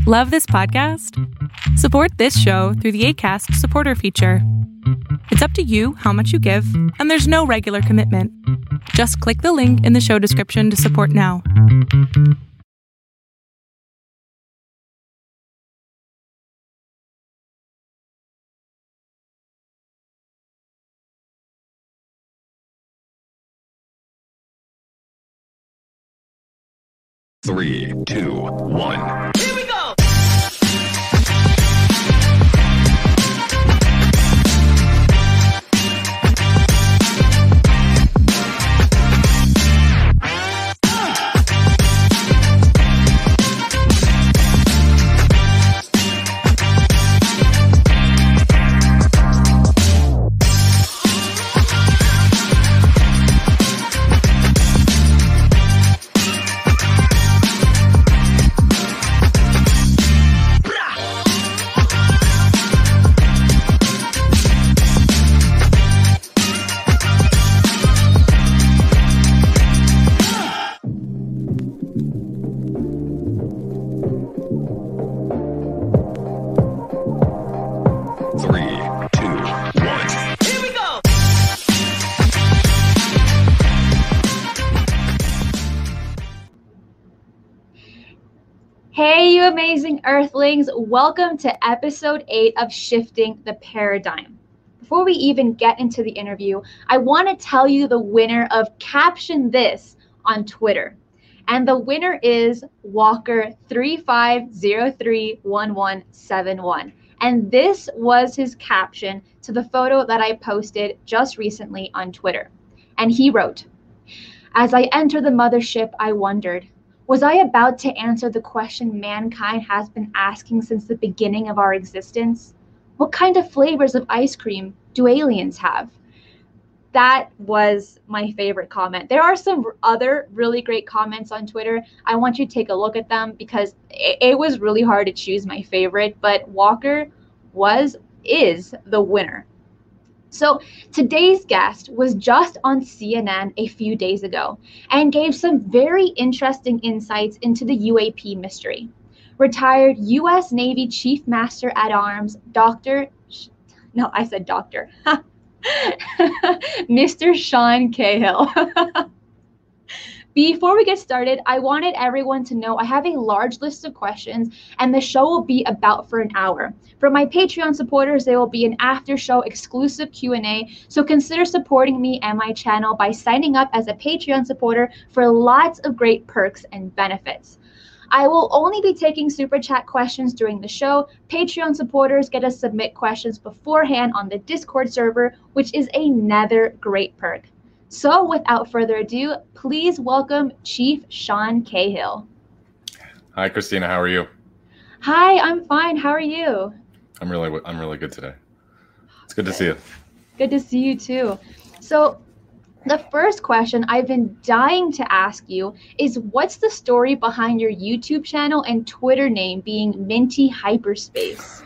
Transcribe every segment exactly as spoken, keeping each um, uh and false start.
Love this podcast? Support this show through the Acast supporter feature. It's up to you how much you give, and there's no regular commitment. Just click the link in the show description to support now. Three, two, one. Here we go! Three, two, one. Here we go! Hey, you amazing Earthlings. Welcome to episode eight of Shifting the Paradigm. Before we even get into the interview, I want to tell you the winner of Caption This on Twitter. And the winner is Walker three five zero three one one seven one. And this was his caption to the photo that I posted just recently on Twitter. And he wrote, "As I enter the mothership, I wondered, was I about to answer the question mankind has been asking since the beginning of our existence? What kind of flavors of ice cream do aliens have?" That was my favorite comment. There are some other really great comments on Twitter. I want you to take a look at them because it, it was really hard to choose my favorite, but Walker was, is the winner. So today's guest was just on C N N a few days ago and gave some very interesting insights into the U A P mystery. Retired U S Navy Chief Master at Arms, Doctor No, I said doctor. Mister Sean Cahill. Before we get started, I wanted everyone to know I have a large list of questions and the show will be about for an hour. For my Patreon supporters, there will be an after show exclusive Q and A, so consider supporting me and my channel by signing up as a Patreon supporter for lots of great perks and benefits. I will only be taking Super Chat questions during the show. Patreon supporters get to submit questions beforehand on the Discord server, which is another great perk. So without further ado, please welcome Chief Sean Cahill. Hi, Christina. How are you? Hi, I'm fine. How are you? I'm really, I'm really good today. It's good to see you. Good to see you too. So the first question I've been dying to ask you is, what's the story behind your YouTube channel and Twitter name being Minty Hyperspace?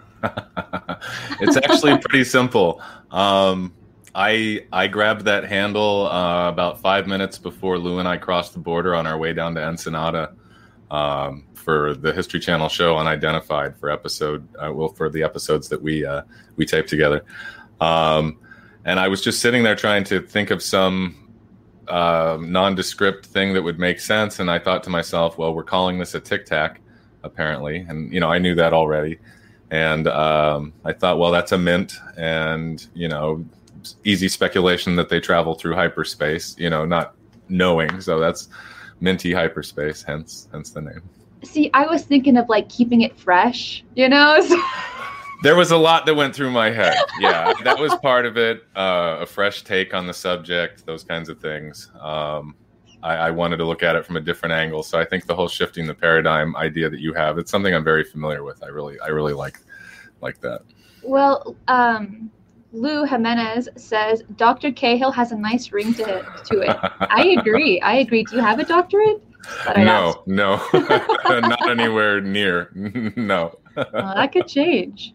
It's actually pretty simple. Um, I I grabbed that handle uh, about five minutes before Lou and I crossed the border on our way down to Ensenada um, for the History Channel show Unidentified for episode uh, well for the episodes that we uh, we taped together. Um, And I was just sitting there trying to think of some uh, nondescript thing that would make sense. And I thought to myself, well, we're calling this a Tic Tac, apparently. And, you know, I knew that already. And um, I thought, well, that's a mint. And, you know, easy speculation that they travel through hyperspace, you know, not knowing. So that's Minty Hyperspace, hence, hence the name. See, I was thinking of like keeping it fresh, you know? So- There was a lot that went through my head. Yeah, that was part of it. Uh, a fresh take on the subject, those kinds of things. Um, I, I wanted to look at it from a different angle. So I think the whole shifting the paradigm idea that you have, it's something I'm very familiar with. I really, I really like, like that. Well, um, Lou Jimenez says Doctor Cahill has a nice ring to to it. I agree. I agree. Do you have a doctorate? No, no, not anywhere near. No. Well, that could change.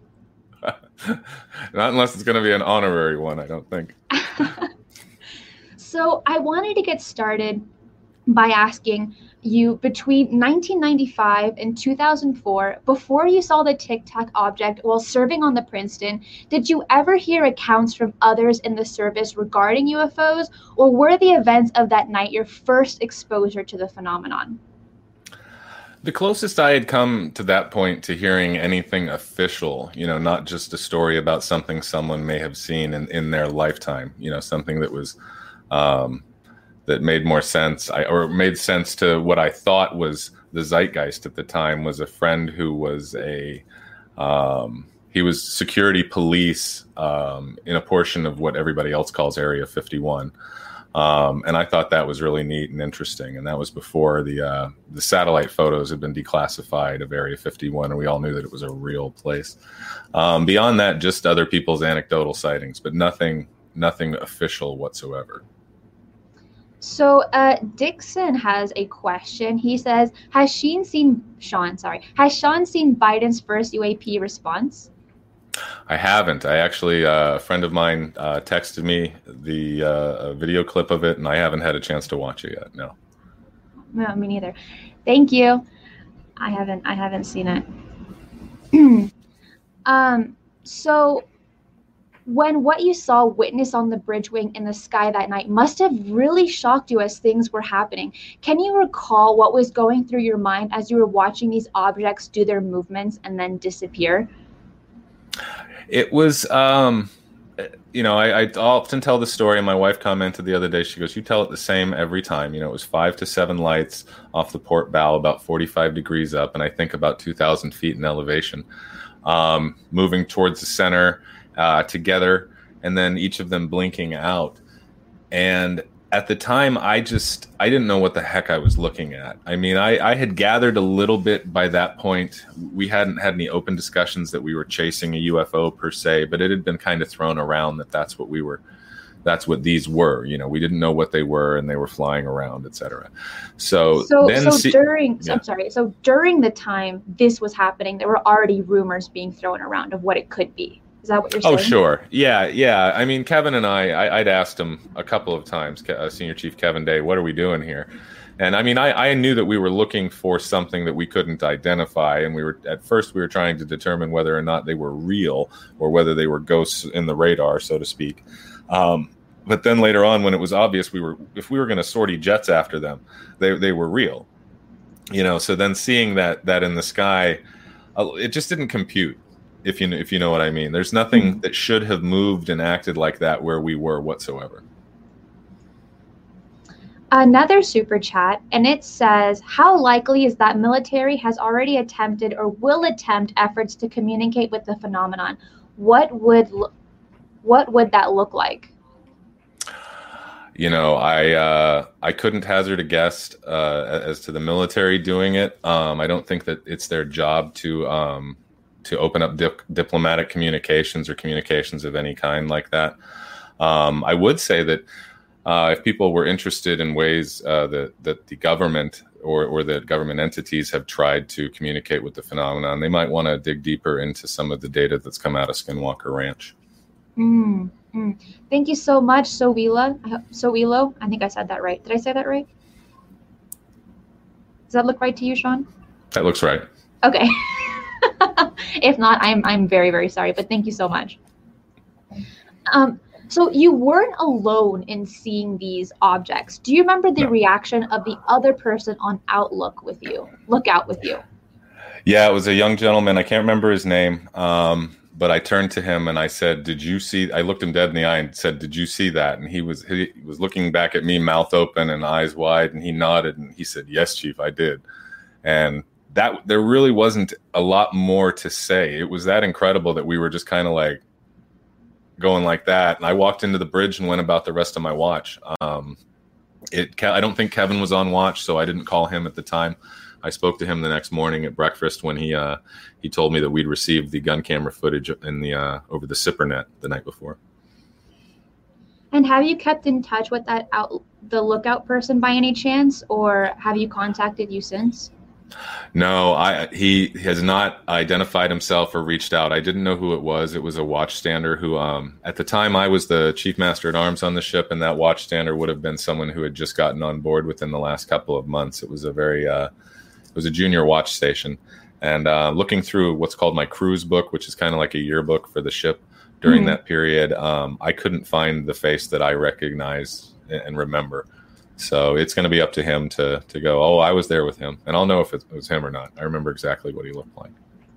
Not unless it's going to be an honorary one, I don't think. So I wanted to get started by asking, you between nineteen ninety-five and two thousand four, before you saw the Tic Tac object while serving on the Princeton, did you ever hear accounts from others in the service regarding U F Os, or were the events of that night your first exposure to the phenomenon? The closest I had come to that point to hearing anything official, you know, not just a story about something someone may have seen in, in their lifetime, you know, something that was, um, that made more sense, I, or made sense to what I thought was the zeitgeist at the time, was a friend who was a, um, he was security police um, in a portion of what everybody else calls Area fifty-one. Um, and I thought that was really neat and interesting. And that was before the uh, the satellite photos had been declassified of Area fifty-one, and we all knew that it was a real place. Um, beyond that, just other people's anecdotal sightings, but nothing nothing official whatsoever. So uh, Dixon has a question. He says, "Has Sean seen Sean? Sorry, has Sean seen Biden's first U A P response?" I haven't. I actually, uh, a friend of mine uh, texted me the uh, video clip of it, and I haven't had a chance to watch it yet. No. No, me neither. Thank you. I haven't. I haven't seen it. um. So, when what you saw witnessed on the bridge wing in the sky that night must have really shocked you as things were happening, can you recall what was going through your mind as you were watching these objects do their movements and then disappear? It was, um, you know, I, I often tell the story, and my wife commented the other day, she goes, "You tell it the same every time." You know, it was five to seven lights off the port bow, about forty-five degrees up, and I think about two thousand feet in elevation, um, moving towards the center uh, together, and then each of them blinking out. And at the time, I just, I didn't know what the heck I was looking at. I mean, I, I had gathered a little bit by that point. We hadn't had any open discussions that we were chasing a U F O per se, but it had been kind of thrown around that that's what we were, that's what these were. You know, we didn't know what they were, and they were flying around, et cetera. So, so, then so see, during, yeah. so I'm sorry. So during the time this was happening, there were already rumors being thrown around of what it could be. Is that what you're saying? Oh, sure. Yeah, yeah. I mean, Kevin and I, I I'd asked him a couple of times, uh, Senior Chief Kevin Day, what are we doing here? And I mean, I, I knew that we were looking for something that we couldn't identify. And we were, at first, we were trying to determine whether or not they were real or whether they were ghosts in the radar, so to speak. Um, but then later on, when it was obvious we were, if we were going to sortie jets after them, they they were real. You know, so then seeing that that in the sky, uh, it just didn't compute. If you if you know what I mean. There's nothing that should have moved and acted like that where we were whatsoever. Another super chat, and it says, "How likely is that military has already attempted or will attempt efforts to communicate with the phenomenon? What would what would that look like?" You know, I uh, I couldn't hazard a guess uh, as to the military doing it. Um, I don't think that it's their job to um, to open up dip- diplomatic communications or communications of any kind like that. Um, I would say that uh, if people were interested in ways uh, that, that the government or, or that government entities have tried to communicate with the phenomenon, they might want to dig deeper into some of the data that's come out of Skinwalker Ranch. Mm, mm. Thank you so much, Sowilo. Sowilo. I think I said that right. Did I say that right? Does that look right to you, Sean? That looks right. Okay. If not, I'm I'm very, very sorry, but thank you so much. Um, so you weren't alone in seeing these objects. Do you remember the No. reaction of the other person on Outlook with you? Lookout with you? Yeah, it was a young gentleman. I can't remember his name, um, but I turned to him and I said, "Did you see?" I looked him dead in the eye and said, "Did you see that?" And he was he was looking back at me, mouth open and eyes wide, and he nodded and he said, "Yes, Chief, I did." And that there really wasn't a lot more to say. It was that incredible that we were just kind of like going like that. And I walked into the bridge and went about the rest of my watch. Um, it, I don't think Kevin was on watch, so I didn't call him at the time. I spoke to him the next morning at breakfast when he uh, he told me that we'd received the gun camera footage in the uh, over the SIPRnet the night before. And have you kept in touch with that out the lookout person by any chance, or have you contacted you since? No, I he has not identified himself or reached out. I didn't know who it was. It was a watchstander who, um, at the time, I was the chief master at arms on the ship, and that watchstander would have been someone who had just gotten on board within the last couple of months. It was a very, uh, it was a junior watch station, and uh, looking through what's called my cruise book, which is kind of like a yearbook for the ship during mm-hmm. that period, um, I couldn't find the face that I recognize and remember. So it's going to be up to him to to go, oh, I was there with him. And I'll know if it was him or not. I remember exactly what he looked like.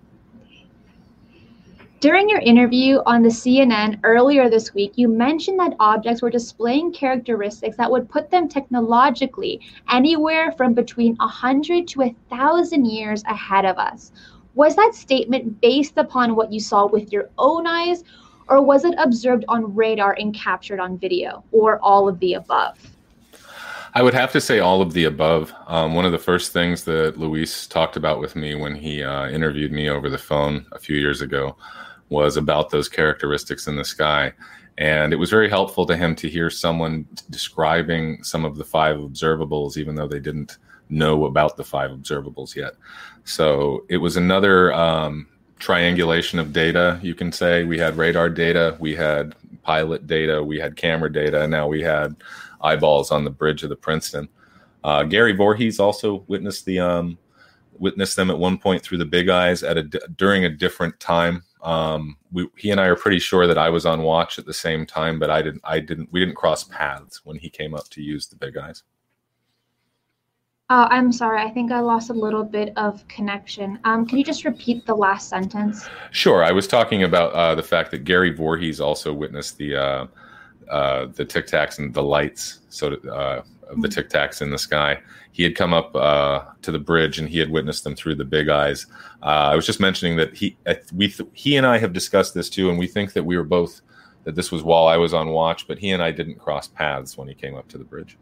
During your interview on the C N N earlier this week, you mentioned that objects were displaying characteristics that would put them technologically anywhere from between one hundred to one thousand years ahead of us. Was that statement based upon what you saw with your own eyes, or was it observed on radar and captured on video, or all of the above? I would have to say all of the above. Um, one of the first things that Luis talked about with me when he uh, interviewed me over the phone a few years ago was about those characteristics in the sky. And it was very helpful to him to hear someone describing some of the five observables, even though they didn't know about the five observables yet. So it was another um, triangulation of data, you can say. We had radar data, we had pilot data, we had camera data, and now we had eyeballs on the bridge of the Princeton. Uh, Gary Voorhees also witnessed the um, witnessed them at one point through the big eyes at a during a different time. Um, we, he and I are pretty sure that I was on watch at the same time, but I didn't. I didn't. We didn't cross paths when he came up to use the big eyes. Uh, I'm sorry. I think I lost a little bit of connection. Um, can you just repeat the last sentence? Sure. I was talking about uh, the fact that Gary Voorhees also witnessed the. Uh, Uh, the Tic Tacs and the lights, so uh, of the Tic Tacs in the sky. He had come up uh, to the bridge and he had witnessed them through the big eyes. Uh, I was just mentioning that he, we, th- he and I have discussed this too, and we think that we were both that this was while I was on watch, but he and I didn't cross paths when he came up to the bridge.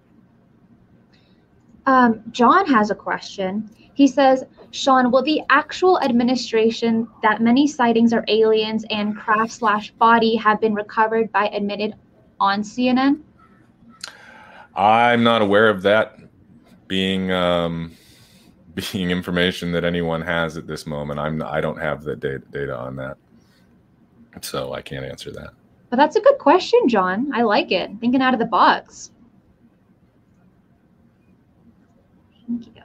Um, John has a question. He says, Sean, will the actual administration that many sightings are aliens and craft slash body have been recovered by admitted on C N N? I'm not aware of that being um, being information that anyone has at this moment. I'm I don't have the data, data on that, so I can't answer that. But that's a good question, John. I like it. Thinking out of the box. Thank you.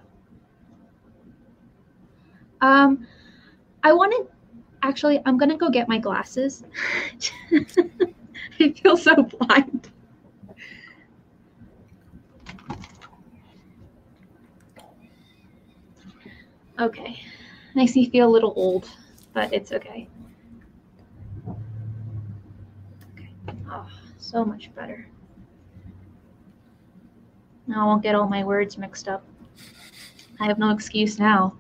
Um, I want to actually. I'm gonna go get my glasses. I feel so blind. Okay. Makes me feel a little old, but it's okay. Okay. Oh, so much better. Now I won't get all my words mixed up. I have no excuse now.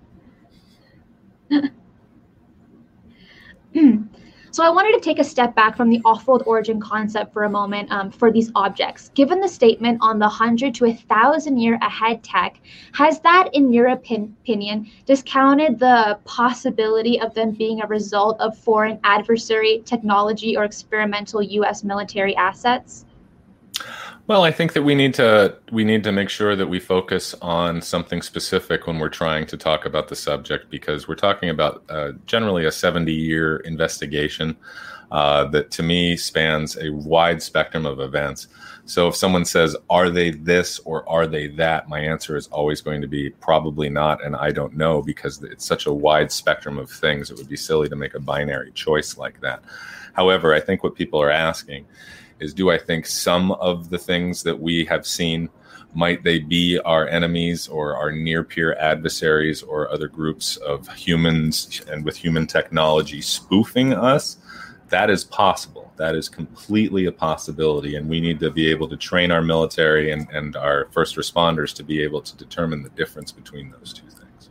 So I wanted to take a step back from the off-world origin concept for a moment um, for these objects. Given the statement on the one hundred to one thousand year ahead tech, has that, in your opin- opinion, discounted the possibility of them being a result of foreign adversary technology or experimental U S military assets? Well, I think that we need to we need to make sure that we focus on something specific when we're trying to talk about the subject, because we're talking about uh, generally a seventy-year investigation uh, that, to me, spans a wide spectrum of events. So if someone says, are they this or are they that, my answer is always going to be probably not, and I don't know, because it's such a wide spectrum of things. It would be silly to make a binary choice like that. However, I think what people are asking is, do I think some of the things that we have seen, might they be our enemies or our near peer adversaries or other groups of humans and with human technology spoofing us? That is possible. That is completely a possibility. And we need to be able to train our military and, and our first responders to be able to determine the difference between those two things.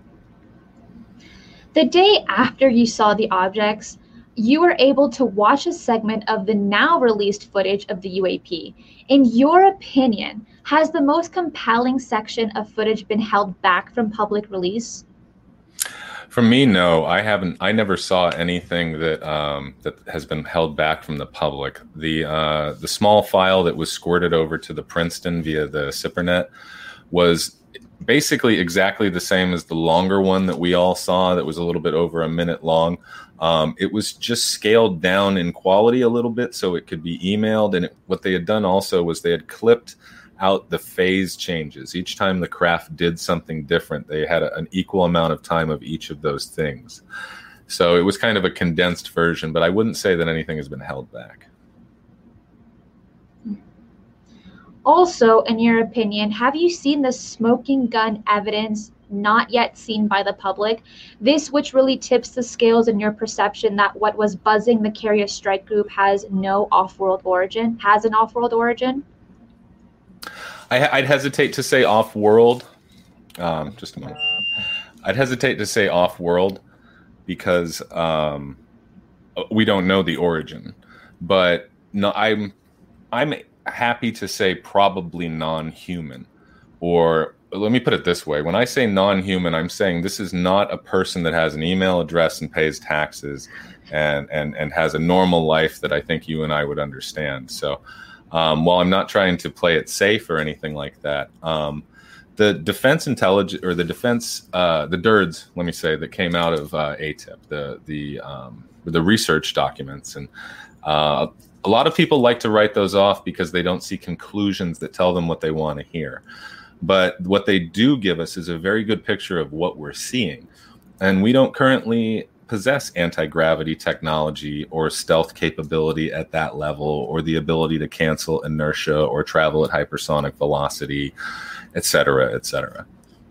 The day after you saw the objects, you were able to watch a segment of the now released footage of the U A P. In your opinion, has the most compelling section of footage been held back from public release? For me, no. I haven't. I never saw anything that um, that has been held back from the public. The uh, the small file that was squirted over to the Princeton via the SIPRNet was basically exactly the same as the longer one that we all saw that was a little bit over a minute long. Um, it was just scaled down in quality a little bit so it could be emailed. And it, what they had done also was they had clipped out the phase changes. Each time the craft did something different, they had a, an equal amount of time of each of those things. So it was kind of a condensed version, but I wouldn't say that anything has been held back. Also, in your opinion, have you seen the smoking gun evidence not yet seen by the public? This which really tips the scales in your perception that what was buzzing the Carrier Strike Group has no off-world origin, has an off-world origin? I, I'd hesitate to say off-world. Um, just a moment. I'd hesitate to say off-world because um, we don't know the origin. But no, I'm I'm happy to say probably non-human. Or let me put it this way. When I say non-human, I'm saying this is not a person that has an email address and pays taxes and and and has a normal life that I think you and I would understand. So um, while I'm not trying to play it safe or anything like that, um, the defense intelligence or the defense, uh, the D I R D S, let me say, that came out of uh, A T I P, the the um, the research documents, and uh, a lot of people like to write those off because they don't see conclusions that tell them what they want to hear. But what they do give us is a very good picture of what we're seeing, and we don't currently possess anti-gravity technology or stealth capability at that level, or the ability to cancel inertia or travel at hypersonic velocity, et cetera, et cetera.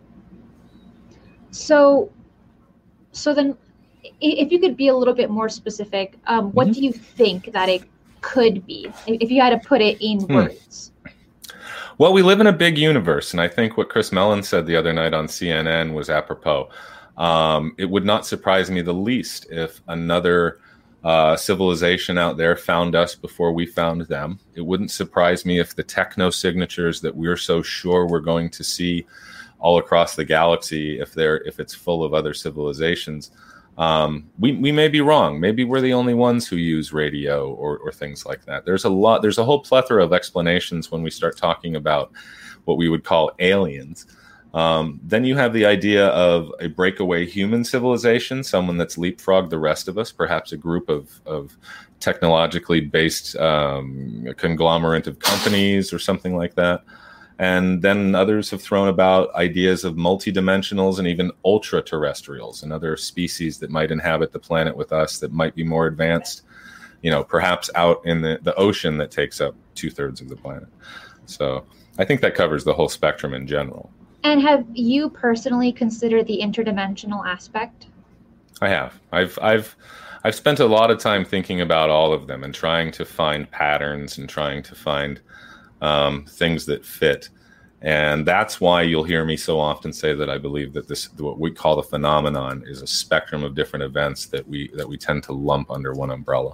So, so then, if you could be a little bit more specific, um, what mm-hmm. do you think that it could be, if you had to put it in hmm. words? Well, we live in a big universe, and I think what Chris Mellon said the other night on C N N was apropos. Um, it would not surprise me the least if another uh, civilization out there found us before we found them. It wouldn't surprise me if the techno signatures that we're so sure we're going to see all across the galaxy, if they're if it's full of other civilizations. Um, we, we may be wrong. Maybe we're the only ones who use radio or, or things like that. There's a lot, there's a whole plethora of explanations when we start talking about what we would call aliens. Um, then you have the idea of a breakaway human civilization, someone that's leapfrogged the rest of us, perhaps a group of, of technologically based um, conglomerate of companies or something like that. And then others have thrown about ideas of multidimensionals and even ultra-terrestrials and other species that might inhabit the planet with us that might be more advanced, you know, perhaps out in the, the ocean that takes up two-thirds of the planet. So I think that covers the whole spectrum in general. And have you personally considered the interdimensional aspect? I have. I've I've I've spent a lot of time thinking about all of them and trying to find patterns and trying to find Um, things that fit. And that's why you'll hear me so often say that I believe that this, what we call the phenomenon, is a spectrum of different events that we that we tend to lump under one umbrella.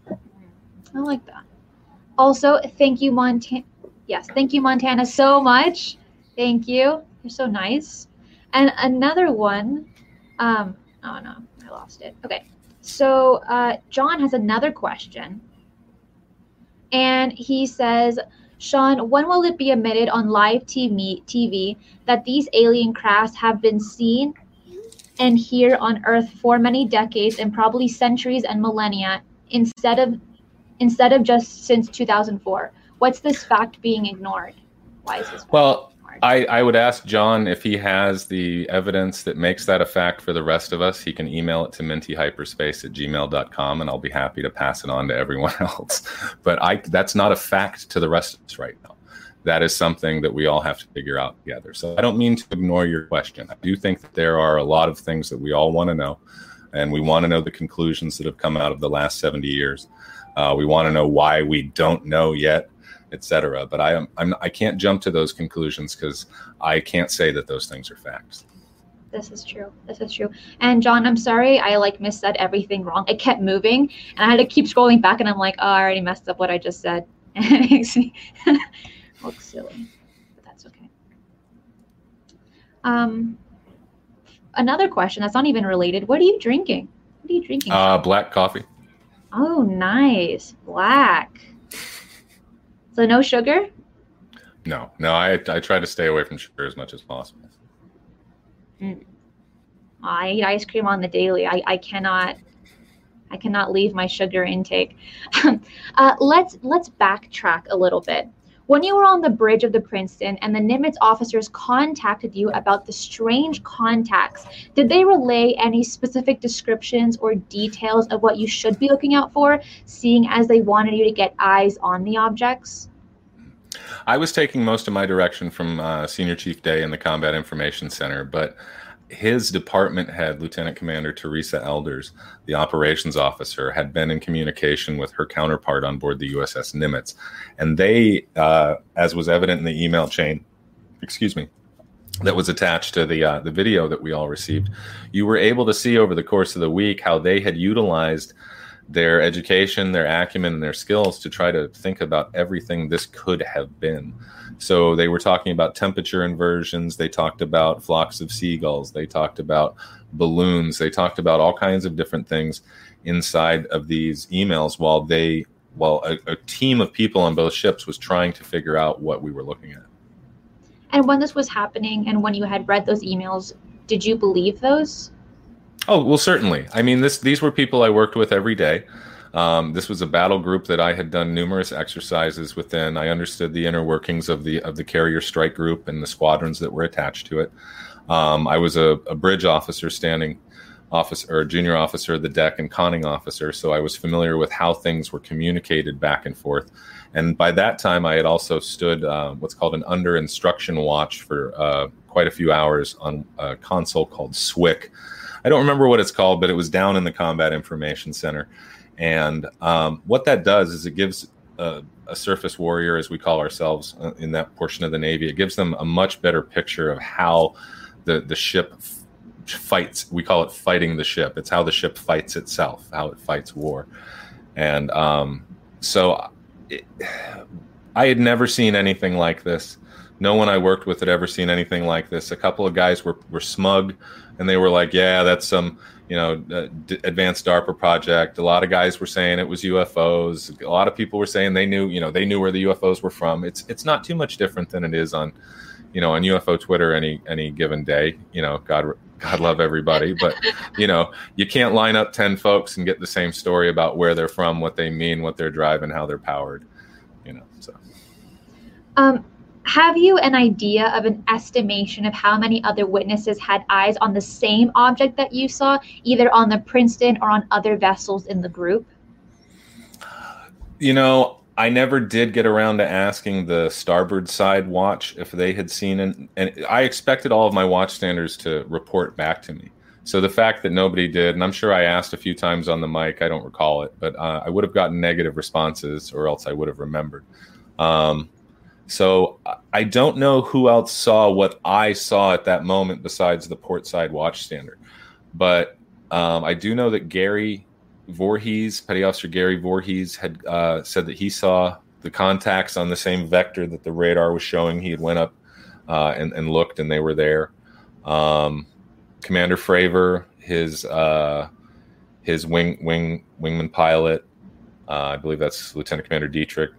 I like that. Also, thank you, Montana. Yes, thank you, Montana, so much. Thank you. You're so nice. And another one. Um, oh no, I lost it. Okay. So uh, John has another question. And he says, Sean, when will it be admitted on live T V that these alien crafts have been seen and here on Earth for many decades and probably centuries and millennia instead of instead of just since two thousand four? What's this fact being ignored? Why is this fact well, being ignored? I, I would ask John if he has the evidence that makes that a fact for the rest of us. He can email it to mintyhyperspace at gmail dot com, and I'll be happy to pass it on to everyone else. But I that's not a fact to the rest of us right now. That is something that we all have to figure out together. So I don't mean to ignore your question. I do think that there are a lot of things that we all want to know, and we want to know the conclusions that have come out of the last seventy years. Uh, we want to know why we don't know yet, et cetera. But I am I'm I can't jump to those conclusions because I can't say that those things are facts. This is true. This is true. And John, I'm sorry, I like missaid everything wrong. It kept moving, and I had to keep scrolling back, and I'm like, oh, I already messed up what I just said. And it makes me look silly, but that's okay. Um, another question that's not even related. What are you drinking? What are you drinking? Uh, black coffee. Oh, nice. Black. So no sugar? No, no. I I try to stay away from sugar as much as possible. Mm. I eat ice cream on the daily. I, I cannot I cannot leave my sugar intake. uh, let's let's backtrack a little bit. When you were on the bridge of the Princeton and the Nimitz officers contacted you about the strange contacts, did they relay any specific descriptions or details of what you should be looking out for, seeing as they wanted you to get eyes on the objects? I was taking most of my direction from uh, Senior Chief Day in the Combat Information Center, but his department head, Lieutenant Commander Teresa Elders, the operations officer, had been in communication with her counterpart on board the U S S Nimitz. And they, uh, as was evident in the email chain, excuse me, that was attached to the uh, the video that we all received, you were able to see over the course of the week how they had utilized their education, their acumen, and their skills to try to think about everything this could have been. So they were talking about temperature inversions. They talked about flocks of seagulls. They talked about balloons. They talked about all kinds of different things inside of these emails while they, while a, a team of people on both ships was trying to figure out what we were looking at. And when this was happening and when you had read those emails, did you believe those? Oh, well, certainly. I mean, this these were people I worked with every day. Um, this was a battle group that I had done numerous exercises within. I understood the inner workings of the of the carrier strike group and the squadrons that were attached to it. Um, I was a, a bridge officer, standing officer, or junior officer of the deck, and conning officer, so I was familiar with how things were communicated back and forth. And by that time, I had also stood uh, what's called an under instruction watch for uh, quite a few hours on a console called S W I C. I don't remember what it's called, but it was down in the Combat Information Center. And um, what that does is it gives a, a surface warrior, as we call ourselves uh, in that portion of the Navy, it gives them a much better picture of how the, the ship f- fights. We call it fighting the ship. It's how the ship fights itself, how it fights war. And um, so it, I had never seen anything like this. No one I worked with had ever seen anything like this. A couple of guys were, were smug, and they were like, yeah, that's some, you know, uh, d- advanced DARPA project. A lot of guys were saying it was U F Os. A lot of people were saying they knew, you know, they knew where the U F Os were from. It's it's not too much different than it is on, you know, on U F O Twitter any any given day. You know, God God love everybody, but you know, you can't line up ten folks and get the same story about where they're from, what they mean, what they're driving, how they're powered. You know, so. Um. Have you an idea of an estimation of how many other witnesses had eyes on the same object that you saw, either on the Princeton or on other vessels in the group? You know, I never did get around to asking the starboard side watch if they had seen it. And I expected all of my watchstanders to report back to me. So the fact that nobody did, and I'm sure I asked a few times on the mic, I don't recall it, but uh, I would have gotten negative responses, or else I would have remembered. Um, So I don't know who else saw what I saw at that moment besides the port side watchstander. But um, I do know that Gary Voorhees, Petty Officer Gary Voorhees, had uh, said that he saw the contacts on the same vector that the radar was showing. He had went up uh, and, and looked, and they were there. Um, Commander Fravor, his uh, his wing wing wingman pilot, uh, I believe that's Lieutenant Commander Dietrich.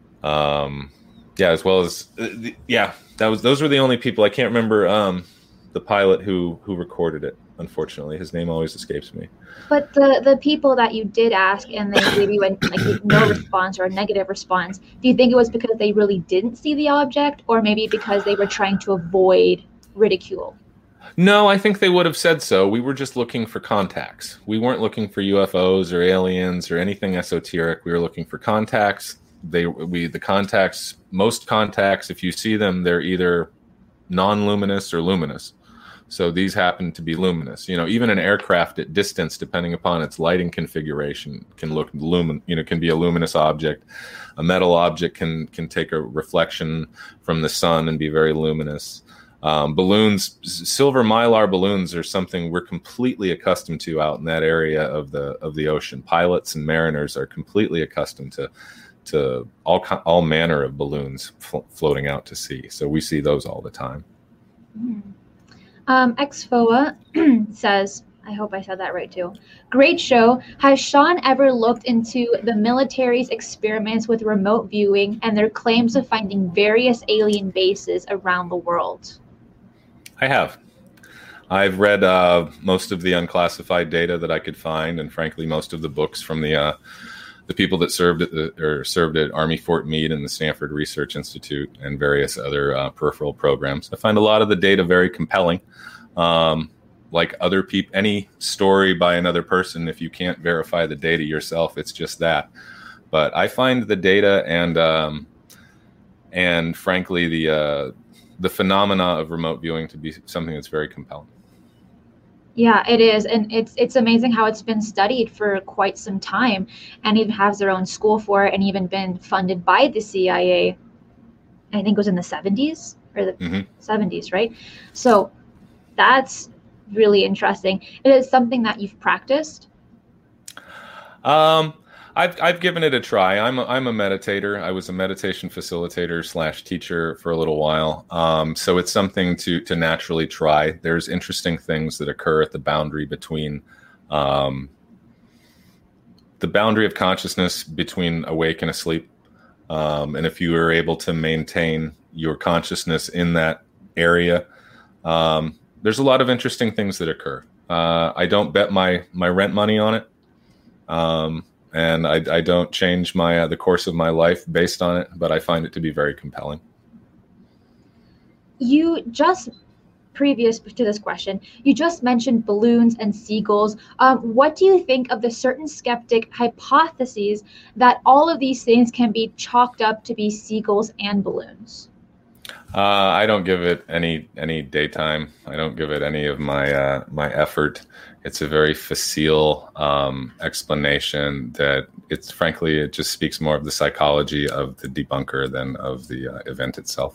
Um, Yeah, as well as uh, the, yeah, that was those were the only people. I can't remember um, the pilot who who recorded it. Unfortunately, his name always escapes me. But the the people that you did ask and they gave you a, like no response or a negative response, do you think it was because they really didn't see the object, or maybe because they were trying to avoid ridicule? No, I think they would have said so. We were just looking for contacts. We weren't looking for U F Os or aliens or anything esoteric. We were looking for contacts. They we the contacts, most contacts, if you see them, they're either non-luminous or luminous. So these happen to be luminous. You know, even an aircraft at distance, depending upon its lighting configuration, can look lumin. You know, can be a luminous object. A metal object can can take a reflection from the sun and be very luminous. Um, balloons, silver mylar balloons, are something we're completely accustomed to out in that area of the of the ocean. Pilots and mariners are completely accustomed to. to all all manner of balloons flo- floating out to sea. So we see those all the time. Mm. Um, X F O A says, I hope I said that right too. Great show. Has Sean ever looked into the military's experiments with remote viewing and their claims of finding various alien bases around the world? I have. I've read uh, most of the unclassified data that I could find, and frankly, most of the books from the uh, the people that served at the or served at Army Fort Meade and the Stanford Research Institute and various other uh, peripheral programs. I find a lot of the data very compelling. Um, like other people, any story by another person, if you can't verify the data yourself, it's just that. But I find the data and um, and frankly the uh, the phenomena of remote viewing to be something that's very compelling. Yeah, it is. And it's it's amazing how it's been studied for quite some time and even has their own school for it and even been funded by the C I A. I think it was in the seventies or the mm-hmm. seventies, right? So that's really interesting. It is something that you've practiced? Um, I've I've given it a try. I'm a, I'm a meditator. I was a meditation facilitator slash teacher for a little while. Um, so it's something to to naturally try. There's interesting things that occur at the boundary between um, the boundary of consciousness between awake and asleep. Um, and if you are able to maintain your consciousness in that area, um, there's a lot of interesting things that occur. Uh, I don't bet my my rent money on it. Um, And I, I don't change my uh, the course of my life based on it, but I find it to be very compelling. You just, previous to this question, you just mentioned balloons and seagulls. Um, what do you think of the certain skeptic hypotheses that all of these things can be chalked up to be seagulls and balloons? Uh, I don't give it any any daytime. I don't give it any of my uh, my effort. It's a very facile um, explanation that it's frankly, it just speaks more of the psychology of the debunker than of the uh, event itself.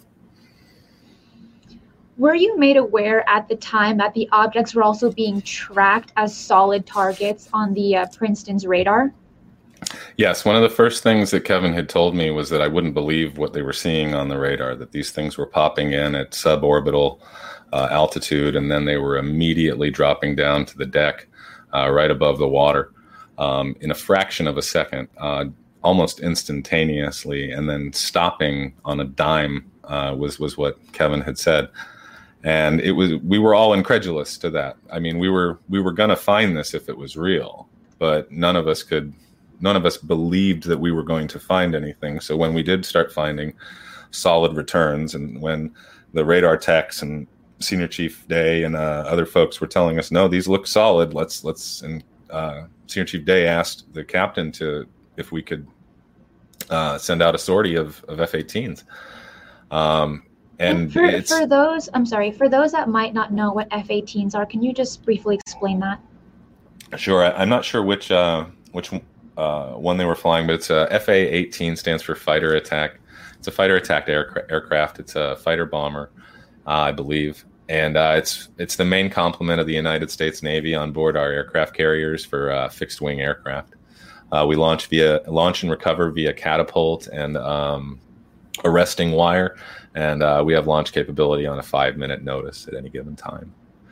Were you made aware at the time that the objects were also being tracked as solid targets on the uh, Princeton's radar? Yes, one of the first things that Kevin had told me was that I wouldn't believe what they were seeing on the radar, that these things were popping in at suborbital uh, altitude, and then they were immediately dropping down to the deck uh, right above the water um, in a fraction of a second, uh, almost instantaneously, and then stopping on a dime uh, was, was what Kevin had said. And it was we were all incredulous to that. I mean, we were we were going to find this if it was real, but none of us could None of us believed that we were going to find anything. So when we did start finding solid returns, and when the radar techs and Senior Chief Day and uh, other folks were telling us, no, these look solid, let's, let's, and uh, Senior Chief Day asked the captain to, if we could uh, send out a sortie of, of F eighteens. Um, and and for, it's, for those, I'm sorry, for those that might not know what F eighteens are, can you just briefly explain that? Sure. I, I'm not sure which, uh, which Uh, one they were flying, but it's a F A eighteen, stands for fighter attack. It's a fighter attack aircra- aircraft. It's a fighter bomber, uh, I believe, and uh, it's it's the main complement of the United States Navy on board our aircraft carriers for uh, fixed wing aircraft. Uh, we launch via launch and recover via catapult and um, arresting wire, and uh, we have launch capability on a five minute notice at any given time.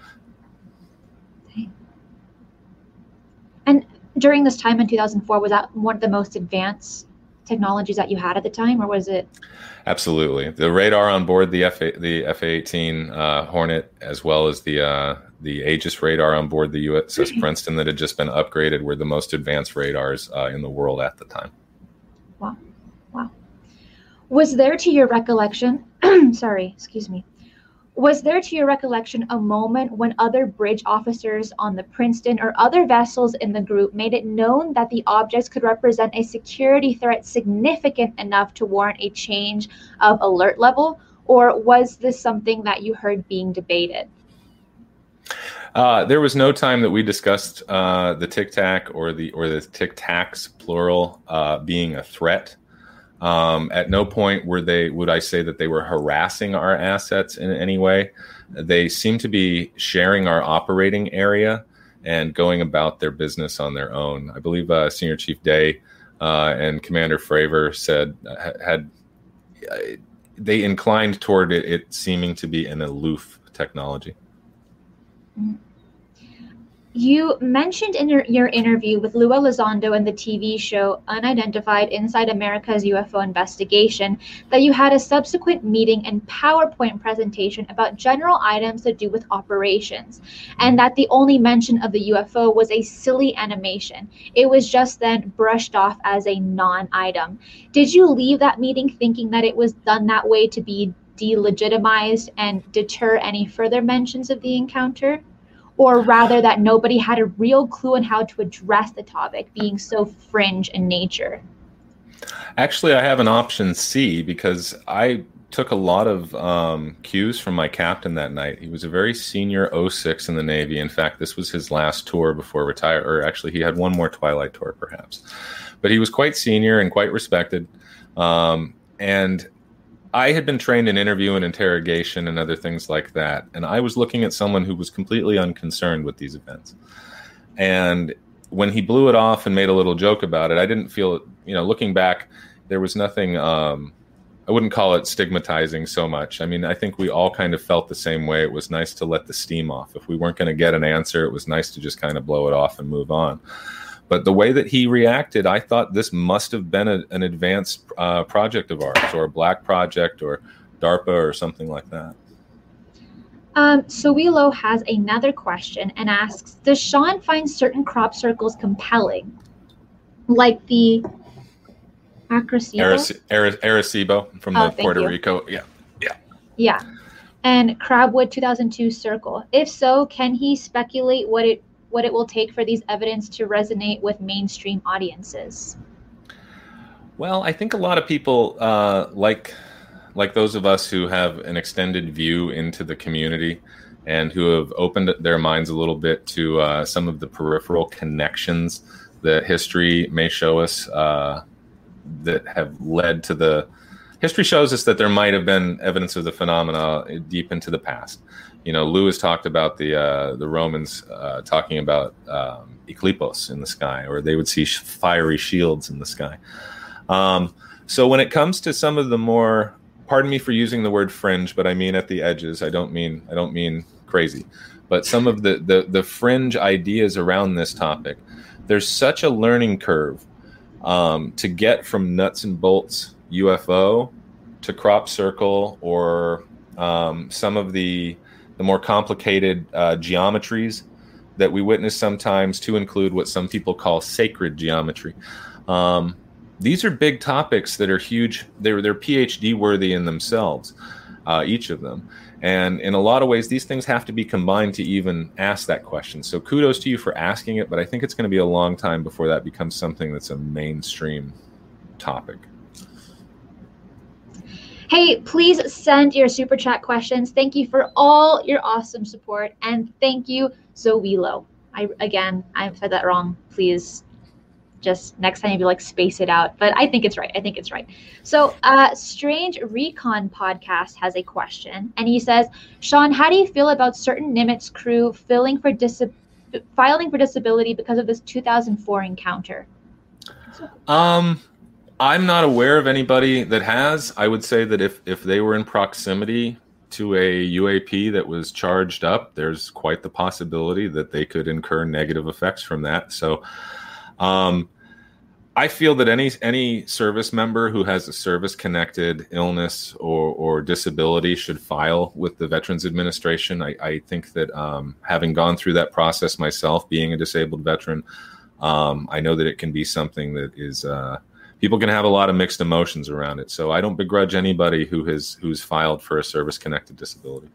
And during this time in two thousand four, was that one of the most advanced technologies that you had at the time, or was it? Absolutely. The radar on board the F the F A eighteen uh, Hornet, as well as the uh, the Aegis radar on board the U S S Princeton that had just been upgraded, were the most advanced radars uh, in the world at the time. Wow. Wow. Was there, to your recollection, sorry, excuse me, was there, to your recollection, a moment when other bridge officers on the Princeton or other vessels in the group made it known that the objects could represent a security threat significant enough to warrant a change of alert level? Or was this something that you heard being debated? Uh, there was no time that we discussed uh, the Tic Tac or the or the Tic Tacs, plural, uh, being a threat. Um, at no point were they, would I say that they were harassing our assets in any way. They seem to be sharing our operating area and going about their business on their own. I believe uh, Senior Chief Day uh, and Commander Fravor said, uh, had uh, they inclined toward it, it seeming to be an aloof technology. You mentioned in your, your interview with Lua Elizondo and the T V show Unidentified Inside America's U F O Investigation that you had a subsequent meeting and PowerPoint presentation about general items to do with operations, and that the only mention of the U F O was a silly animation. It was just then brushed off as a non-item. Did you leave that meeting thinking that it was done that way to be delegitimized and deter any further mentions of the encounter? Or rather that nobody had a real clue on how to address the topic being so fringe in nature? Actually, I have an option C because I took a lot of um, cues from my captain that night. He was a very senior oh six in the Navy. In fact, this was his last tour before retire, or actually he had one more Twilight tour perhaps. But he was quite senior and quite respected. Um, and I had been trained in interview and interrogation and other things like that. And I was looking at someone who was completely unconcerned with these events. And when he blew it off and made a little joke about it, I didn't feel, you know, looking back, there was nothing, um, I wouldn't call it stigmatizing so much. I mean, I think we all kind of felt the same way. It was nice to let the steam off. If we weren't going to get an answer, it was nice to just kind of blow it off and move on. But the way that he reacted, I thought this must have been a, an advanced uh, project of ours, or a black project, or DARPA, or something like that. Um, Sowilo has another question and asks, does Sean find certain crop circles compelling? Like the Arecibo? Arecibo from oh, the Puerto you. Rico. Yeah, yeah. Yeah. And Crabwood two thousand two circle. If so, can he speculate what it what it will take for these evidence to resonate with mainstream audiences? Well, I think a lot of people, uh, like like those of us who have an extended view into the community and who have opened their minds a little bit to uh, some of the peripheral connections that history may show us uh, that have led to the... History shows us that there might have been evidence of the phenomena deep into the past. You know, Lewis talked about the uh, the Romans uh, talking about um, eclipos in the sky, or they would see sh- fiery shields in the sky. Um, so when it comes to some of the more, pardon me for using the word fringe, but I mean at the edges. I don't mean I don't mean crazy, but some of the the, the fringe ideas around this topic. There's such a learning curve um, to get from nuts and bolts U F O to crop circle, or um, some of the the more complicated uh, geometries that we witness sometimes, to include what some people call sacred geometry. Um, these are big topics that are huge. They're they're PhD worthy in themselves, uh, each of them. And in a lot of ways, these things have to be combined to even ask that question. So kudos to you for asking it, but I think it's going to be a long time before that becomes something that's a mainstream topic. Hey, please send your super chat questions. Thank you for all your awesome support. And thank you, Zoilo. I again, I said that wrong. Please just next time you like space it out. But I think it's right. I think it's right. So uh, Strange Recon Podcast has a question. And he says, Sean, how do you feel about certain Nimitz crew filing for, dis- filing for disability because of this two thousand four encounter? Um... I'm not aware of anybody that has. I would say that if, if they were in proximity to a U A P that was charged up, there's quite the possibility that they could incur negative effects from that. So um, I feel that any any service member who has a service-connected illness or, or disability should file with the Veterans Administration. I, I think that um, having gone through that process myself, being a disabled veteran, um, I know that it can be something that is... Uh, People can have a lot of mixed emotions around it. So I don't begrudge anybody who has who's filed for a service-connected disability.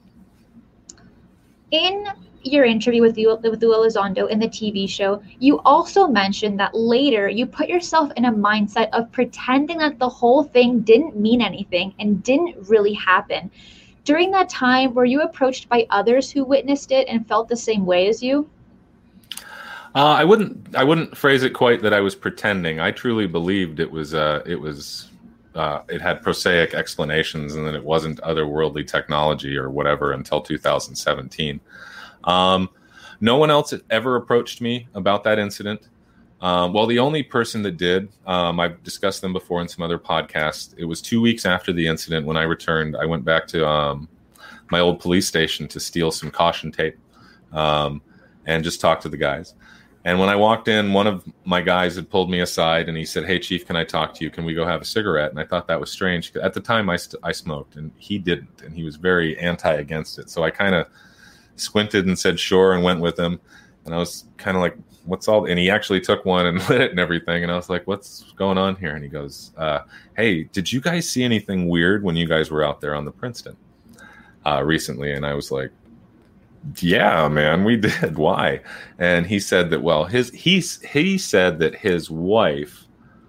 In your interview with Lua Elizondo in the T V show, you also mentioned that later you put yourself in a mindset of pretending that the whole thing didn't mean anything and didn't really happen. During that time, were you approached by others who witnessed it and felt the same way as you? Uh, I wouldn't. I wouldn't phrase it quite that I was pretending. I truly believed it was. Uh, it was. Uh, it had prosaic explanations, and that it wasn't otherworldly technology or whatever until two thousand seventeen. Um, no one else had ever approached me about that incident. Um, well, the only person that did, um, I've discussed them before in some other podcasts. It was two weeks after the incident when I returned. I went back to um, my old police station to steal some caution tape. Um, and just talk to the guys. And when I walked in, one of my guys had pulled me aside and he said, "Hey, Chief, can I talk to you? Can we go have a cigarette?" And I thought that was strange. At the time, I, st- I smoked, and he didn't, and he was very anti against it. So I kind of squinted and said sure and went with him. And I was kind of like, what's all? And he actually took one and lit it and everything. And I was like, what's going on here? And he goes, uh, "Hey, did you guys see anything weird when you guys were out there on the Princeton uh, recently?" And I was like, "Yeah, man, we did. Why?" And he said that, well, his he he said that his wife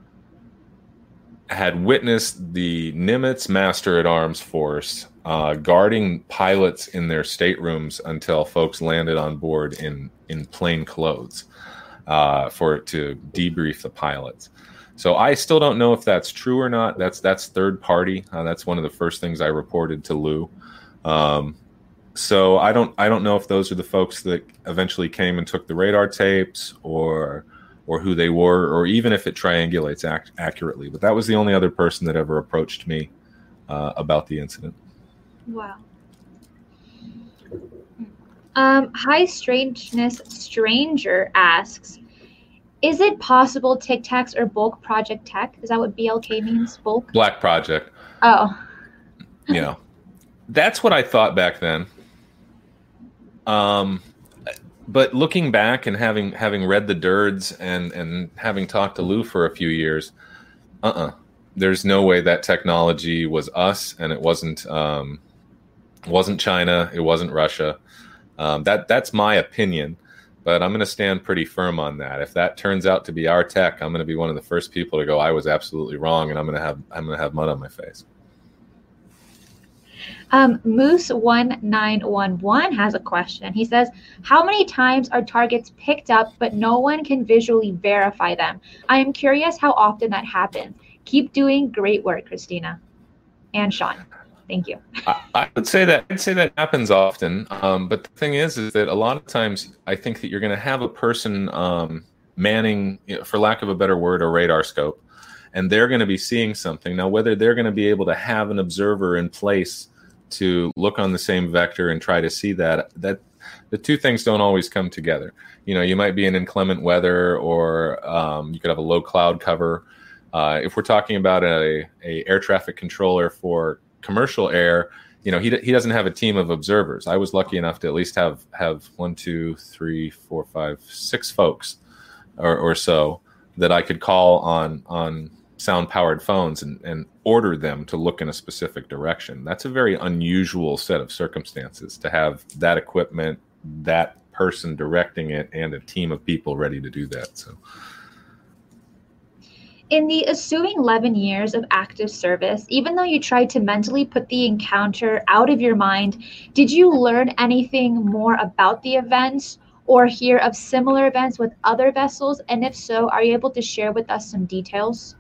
had witnessed the Nimitz Master at Arms Force uh, guarding pilots in their staterooms until folks landed on board in in plain clothes uh, for to debrief the pilots. So I still don't know if that's true or not. That's that's third party. Uh, that's one of the first things I reported to Lou. Um, So I don't I don't know if those are the folks that eventually came and took the radar tapes, or or who they were, or even if it triangulates ac- accurately. But that was the only other person that ever approached me uh, about the incident. Wow. Um, High Strangeness Stranger asks, is it possible Tic Tacs or bulk project tech? Is that what B L K means? Bulk? Black Project. Oh. Yeah. That's what I thought back then. Um, but looking back and having having read the D I R Ds and, and having talked to Lou for a few years, uh-uh. There's no way that technology was us, and it wasn't um, wasn't China, it wasn't Russia. Um, that that's my opinion, but I'm going to stand pretty firm on that. If that turns out to be our tech, I'm going to be one of the first people to go, I was absolutely wrong, and I'm going to have I'm going to have mud on my face. Um, Moose one nine one one has a question. He says, how many times are targets picked up but no one can visually verify them? I am curious how often that happens. Keep doing great work, Christina and Sean. Thank you. I, I would say that I'd say that happens often. Um, but the thing is, is that a lot of times I think that you're going to have a person um, manning, you know, for lack of a better word, a radar scope, and they're going to be seeing something. Now, whether they're going to be able to have an observer in place to look on the same vector and try to see that, that the two things don't always come together. You know, you might be in inclement weather, or um, you could have a low cloud cover. Uh, if we're talking about a, a air traffic controller for commercial air, you know, he he doesn't have a team of observers. I was lucky enough to at least have have one, two, three, four, five, six folks or, or so that I could call on on sound-powered phones and, and order them to look in a specific direction. That's a very unusual set of circumstances to have that equipment, that person directing it, and a team of people ready to do that. So, in the ensuing eleven years of active service, even though you tried to mentally put the encounter out of your mind, did you learn anything more about the events or hear of similar events with other vessels? And if so, are you able to share with us some details?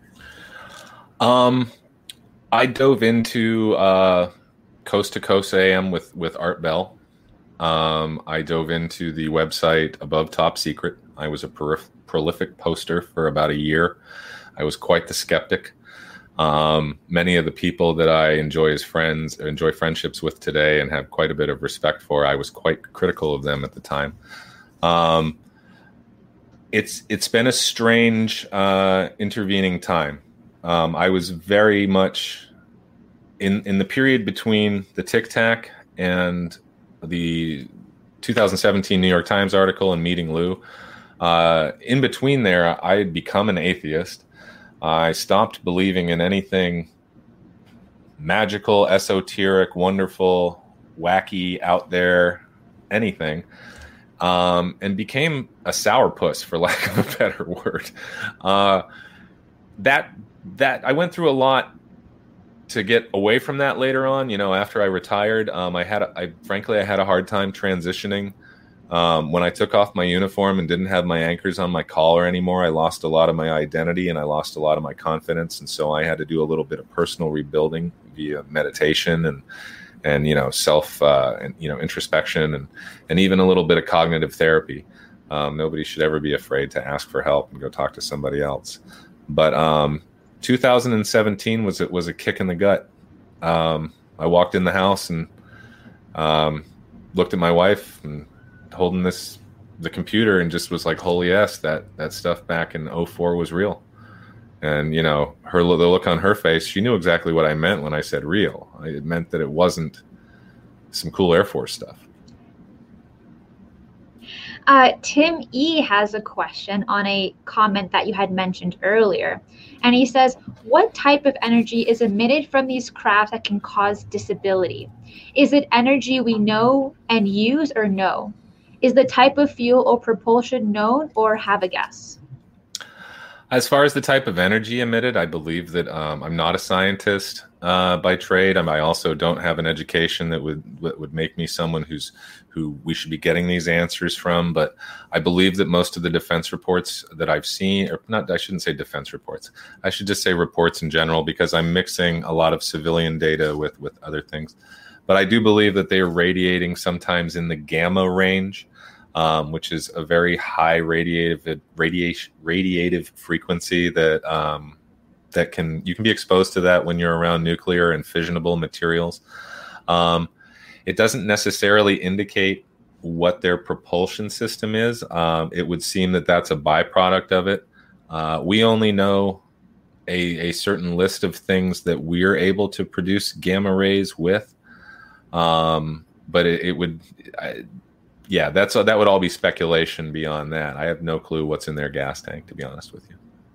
Um, I dove into uh, Coast to Coast A M with, with Art Bell. Um, I dove into the website Above Top Secret. I was a prolif- prolific poster for about a year. I was quite the skeptic. Um, many of the people that I enjoy as friends, enjoy friendships with today and have quite a bit of respect for, I was quite critical of them at the time. Um, it's it's been a strange uh, intervening time. Um, I was very much in in the period between the Tic Tac and the two thousand seventeen New York Times article and meeting Lou. Uh, in between there, I had become an atheist. I stopped believing in anything magical, esoteric, wonderful, wacky, out there, anything, um, and became a sourpuss, for lack of a better word. Uh, that that I went through a lot to get away from that later on. You know, after I retired, um, I had, I frankly, I had a hard time transitioning. Um, when I took off my uniform and didn't have my anchors on my collar anymore, I lost a lot of my identity and I lost a lot of my confidence. And so I had to do a little bit of personal rebuilding via meditation and, and, you know, self, uh, and, you know, introspection and, and even a little bit of cognitive therapy. Um, nobody should ever be afraid to ask for help and go talk to somebody else. But, um, two thousand seventeen was, it was a kick in the gut. Um, I walked in the house and, um, looked at my wife and holding this the computer and just was like, holy yes, that that stuff back in oh four was real. And, you know, her the look on her face, she knew exactly what I meant when I said real. It meant that it wasn't some cool Air Force stuff. Uh, Tim E has a question on a comment that you had mentioned earlier. And he says, what type of energy is emitted from these craft that can cause disability? Is it energy we know and use or no? Is the type of fuel or propulsion known or have a guess? As far as the type of energy emitted, I believe that um, I'm not a scientist uh, by trade. I also don't have an education that would that would make me someone who's who we should be getting these answers from. But I believe that most of the defense reports that I've seen, or not, I shouldn't say defense reports. I should just say reports in general, because I'm mixing a lot of civilian data with with other things. But I do believe that they are radiating sometimes in the gamma range. Um, which is a very high radiative radiation radiative frequency that um, that can you can be exposed to that when you're around nuclear and fissionable materials. Um, it doesn't necessarily indicate what their propulsion system is. Um, it would seem that that's a byproduct of it. Uh, we only know a, a certain list of things that we're able to produce gamma rays with, um, but it, it would. I, Yeah, that's that would all be speculation beyond that. I have no clue what's in their gas tank, to be honest with you.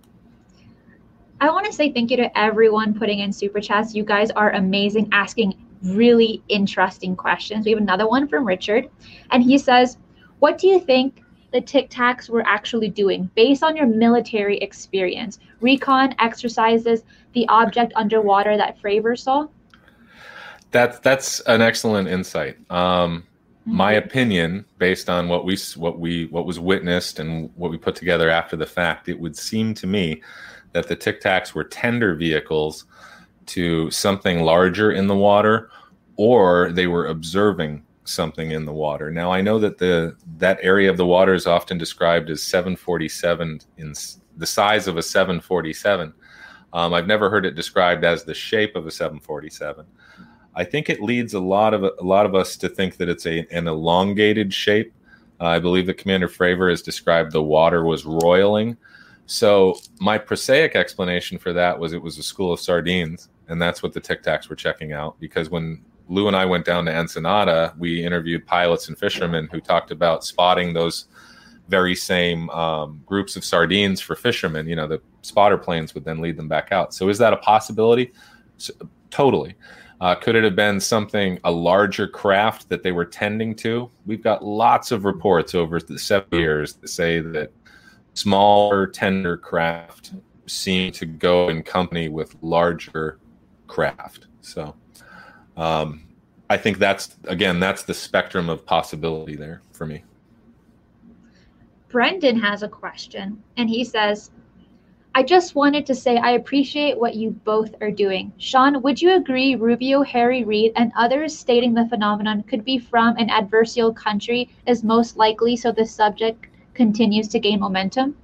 I want to say thank you to everyone putting in super chats. You guys are amazing, asking really interesting questions. We have another one from Richard, and he says, what do you think the Tic Tacs were actually doing based on your military experience? Recon exercises, the object underwater that Fravor saw? That's, that's an excellent insight. Um, My opinion, based on what we what we what was witnessed and what we put together after the fact, it would seem to me that the Tic Tacs were tender vehicles to something larger in the water, or they were observing something in the water. Now, I know that the that area of the water is often described as seven forty-seven, in the size of a seven forty-seven. Um, I've never heard it described as the shape of a seven forty-seven. I think it leads a lot of a lot of us to think that it's a, an elongated shape. Uh, I believe that Commander Fravor has described the water was roiling. So my prosaic explanation for that was it was a school of sardines, and that's what the Tic Tacs were checking out. Because when Lou and I went down to Ensenada, we interviewed pilots and fishermen who talked about spotting those very same um, groups of sardines for fishermen. You know, the spotter planes would then lead them back out. So is that a possibility? So, totally. Uh, could it have been something, a larger craft that they were tending to? We've got lots of reports over the seven years that say that smaller tender craft seem to go in company with larger craft. So um, I think that's, again, that's the spectrum of possibility there for me. Brendan has a question, and he says, I just wanted to say I appreciate what you both are doing. Sean, would you agree Rubio, Harry Reid, and others stating the phenomenon could be from an adversarial country is most likely, so the subject continues to gain momentum?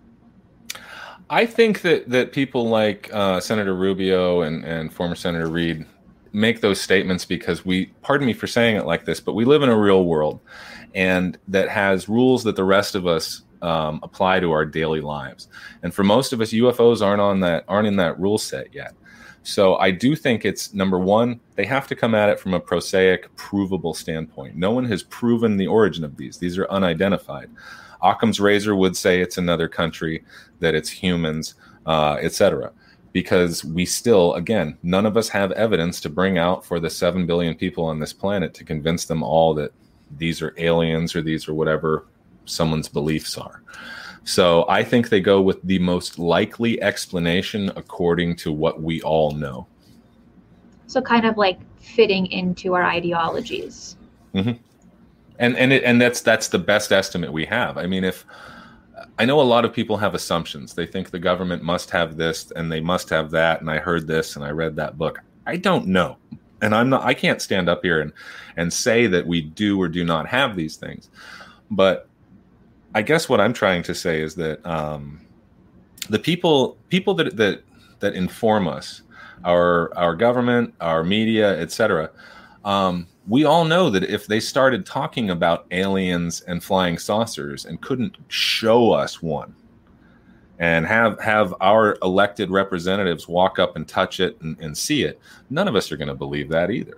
I think that, that people like uh, Senator Rubio and, and former Senator Reid make those statements because we, pardon me for saying it like this, but we live in a real world, and that has rules that the rest of us Um, apply to our daily lives. And for most of us, U F Os aren't on that, aren't in that rule set yet. So I do think it's, number one, they have to come at it from a prosaic, provable standpoint. No one has proven the origin of these. These are unidentified. Occam's razor would say it's another country, that it's humans, uh, et cetera. Because we still, again, none of us have evidence to bring out for the seven billion people on this planet to convince them all that these are aliens or these are whatever someone's beliefs are. So I think they go with the most likely explanation according to what we all know. So kind of like fitting into our ideologies. Mm-hmm. And and it, and that's that's the best estimate we have. I mean, if I know a lot of people have assumptions. They think the government must have this and they must have that. And I heard this and I read that book. I don't know. And I'm not, I can't stand up here and, and say that we do or do not have these things. But I guess what I'm trying to say is that um, the people people that that that inform us, our our government, our media, et cetera, um, we all know that if they started talking about aliens and flying saucers and couldn't show us one and have have our elected representatives walk up and touch it and, and see it, none of us are going to believe that either.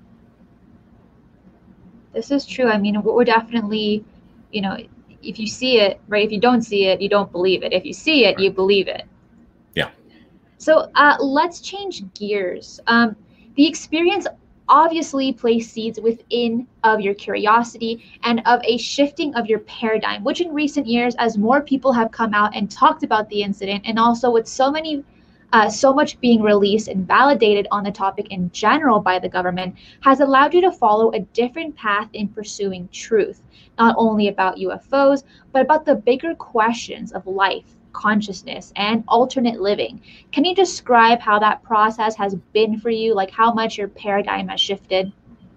This is true. I mean, we're definitely, you know, if you see it, right? If you don't see it, you don't believe it. If you see it, you believe it. Yeah. So uh, let's change gears. Um, the experience obviously place seeds within of your curiosity and of a shifting of your paradigm, which in recent years, as more people have come out and talked about the incident, and also with so many, uh, so much being released and validated on the topic in general by the government, has allowed you to follow a different path in pursuing truth, not only about U F Os, but about the bigger questions of life, consciousness, and alternate living. Can you describe how that process has been for you, like how much your paradigm has shifted?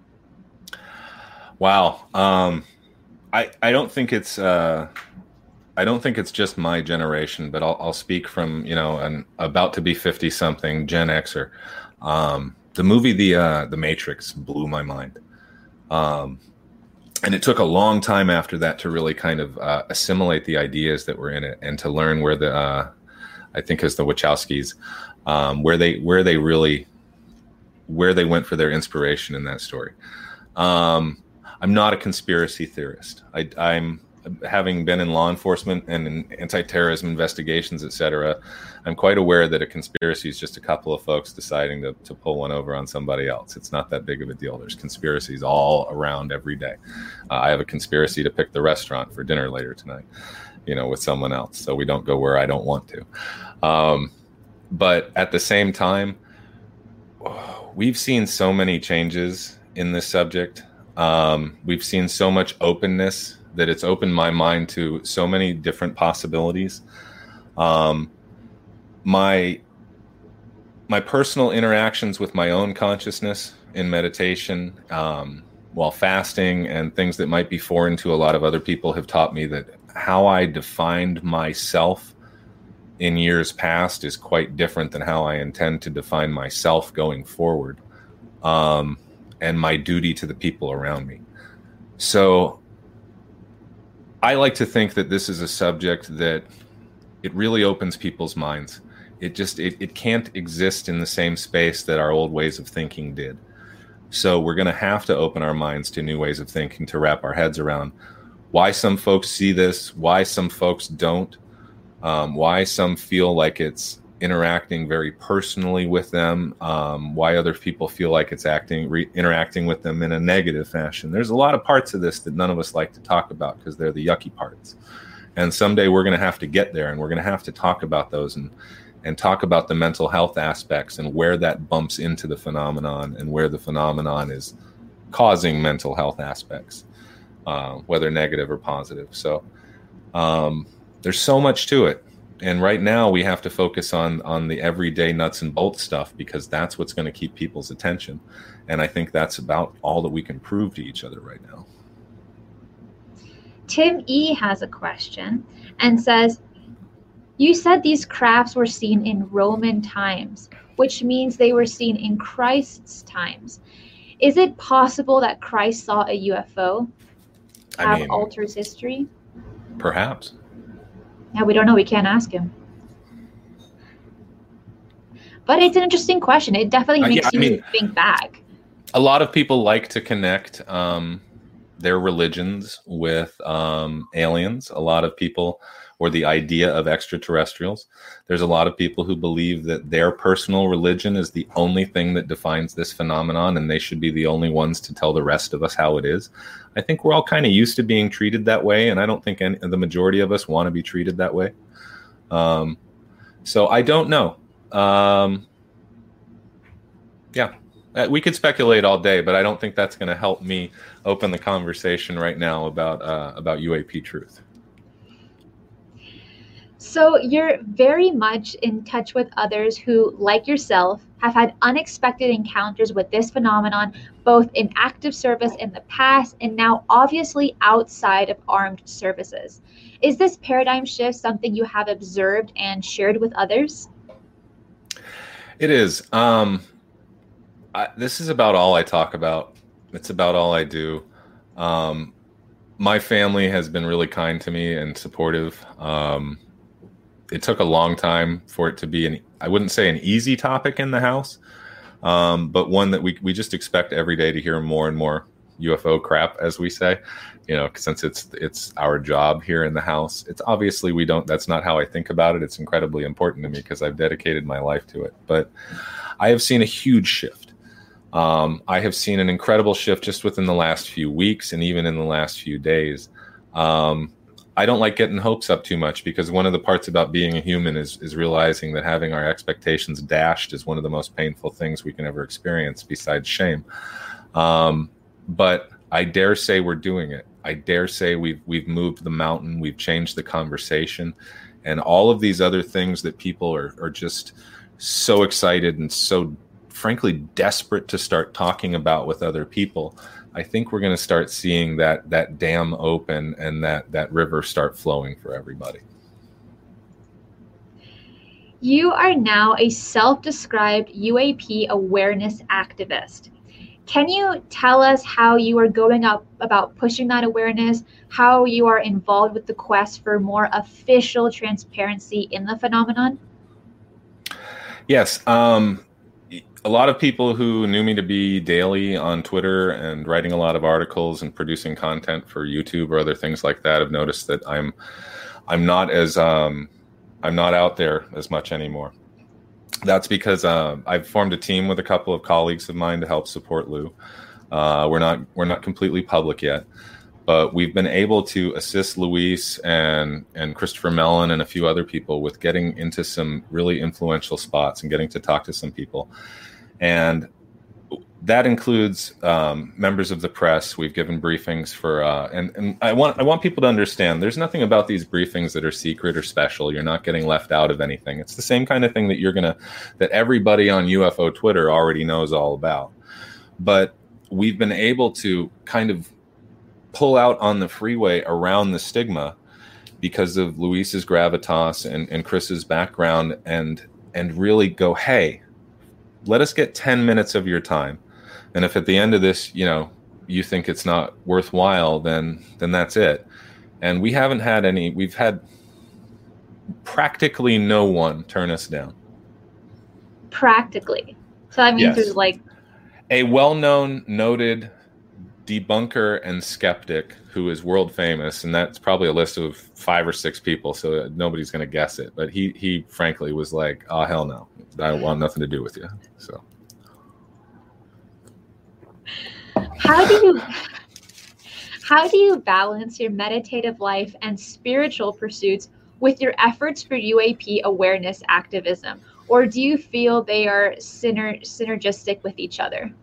Wow. Um, I, I don't think it's, uh, I don't think it's just my generation, but I'll, I'll speak from, you know, an about to be fifty something Gen Xer. Um, the movie, the, uh, the Matrix blew my mind. Um, And it took a long time after that to really kind of uh, assimilate the ideas that were in it and to learn where the, uh, I think it's the Wachowskis, um, where they where they really, where they went for their inspiration in that story. Um, I'm not a conspiracy theorist. I, I'm having been in law enforcement and in anti-terrorism investigations, et cetera. I'm quite aware that a conspiracy is just a couple of folks deciding to, to pull one over on somebody else. It's not that big of a deal. There's conspiracies all around every day. Uh, I have a conspiracy to pick the restaurant for dinner later tonight, you know, with someone else, so we don't go where I don't want to. Um, but at the same time, we've seen so many changes in this subject. Um, we've seen so much openness that it's opened my mind to so many different possibilities. Um, my my personal interactions with my own consciousness in meditation, um, while fasting, and things that might be foreign to a lot of other people have taught me that how I defined myself in years past is quite different than how I intend to define myself going forward, um, and my duty to the people around me. So I like to think that this is a subject that it really opens people's minds. It just, it, it can't exist in the same space that our old ways of thinking did. So we're going to have to open our minds to new ways of thinking to wrap our heads around why some folks see this, why some folks don't, um, why some feel like it's interacting very personally with them, um, why other people feel like it's acting, re- interacting with them in a negative fashion. There's a lot of parts of this that none of us like to talk about because they're the yucky parts. And someday we're going to have to get there, and we're going to have to talk about those and, and talk about the mental health aspects and where that bumps into the phenomenon and where the phenomenon is causing mental health aspects, uh, whether negative or positive. So um, there's so much to it. And right now we have to focus on on the everyday nuts and bolts stuff because that's what's going to keep people's attention. And I think that's about all that we can prove to each other right now. Tim E has a question and says, you said these crafts were seen in Roman times, which means they were seen in Christ's times. Is it possible that Christ saw a U F O? Have I mean, alters history? Perhaps. Yeah, we don't know. We can't ask him. But it's an interesting question. It definitely makes uh, yeah, you I mean, think back. A lot of people like to connect um, their religions with um, aliens. A lot of people, or the idea of extraterrestrials. There's a lot of people who believe that their personal religion is the only thing that defines this phenomenon, and they should be the only ones to tell the rest of us how it is. I think we're all kind of used to being treated that way, and I don't think any, the majority of us want to be treated that way. Um, so I don't know. Um, yeah, we could speculate all day, but I don't think that's going to help me open the conversation right now about uh, about U A P truth. So you're very much in touch with others who, like yourself, have had unexpected encounters with this phenomenon, both in active service in the past and now obviously outside of armed services. Is this paradigm shift something you have observed and shared with others? It is. Um, I, this is about all I talk about It's about all I do. Um, my family has been really kind to me and supportive. Um, it took a long time for it to be an, I wouldn't say an easy topic in the house, um, but one that we, we just expect every day to hear more and more U F O crap, as we say, you know, since it's, it's our job here in the house. It's obviously, we don't, that's not how I think about it. It's incredibly important to me because I've dedicated my life to it, but I have seen a huge shift. Um, I have seen an incredible shift just within the last few weeks and even in the last few days. Um, I don't like getting hopes up too much because one of the parts about being a human is, is realizing that having our expectations dashed is one of the most painful things we can ever experience besides shame. Um, but I dare say we're doing it. I dare say we've, we've moved the mountain, we've changed the conversation, and all of these other things that people are, are just so excited and so frankly desperate to start talking about with other people. I think we're going to start seeing that that dam open and that that river start flowing for everybody. You are now a self-described U A P awareness activist. Can you tell us how you are going up about pushing that awareness, how you are involved with the quest for more official transparency in the phenomenon? Yes. Um, a lot of people who knew me to be daily on Twitter and writing a lot of articles and producing content for YouTube or other things like that have noticed that I'm I'm not as um, I'm not out there as much anymore. That's because uh, I've formed a team with a couple of colleagues of mine to help support Lou. Uh, we're not we're not completely public yet, but we've been able to assist Luis and and Christopher Mellon and a few other people with getting into some really influential spots and getting to talk to some people. And that includes um, members of the press. We've given briefings for, uh, and, and I want I want people to understand there's nothing about these briefings that are secret or special. You're not getting left out of anything. It's the same kind of thing that you're gonna, that everybody on U F O Twitter already knows all about. But we've been able to kind of pull out on the freeway around the stigma because of Luis's gravitas and, and Chris's background, and and really go, hey, let us get ten minutes of your time. And if at the end of this, you know, you think it's not worthwhile, then then that's it. And we haven't had any, we've had practically no one turn us down. Practically. So that means Yes. there's like A well-known, noted debunker and skeptic who is world famous, and that's probably a list of five or six people, so nobody's going to guess it. But he, he frankly was like, "Oh hell no, I want nothing to do with you." So, how do you how do you balance your meditative life and spiritual pursuits with your efforts for U A P awareness activism, or do you feel they are syner- synergistic with each other?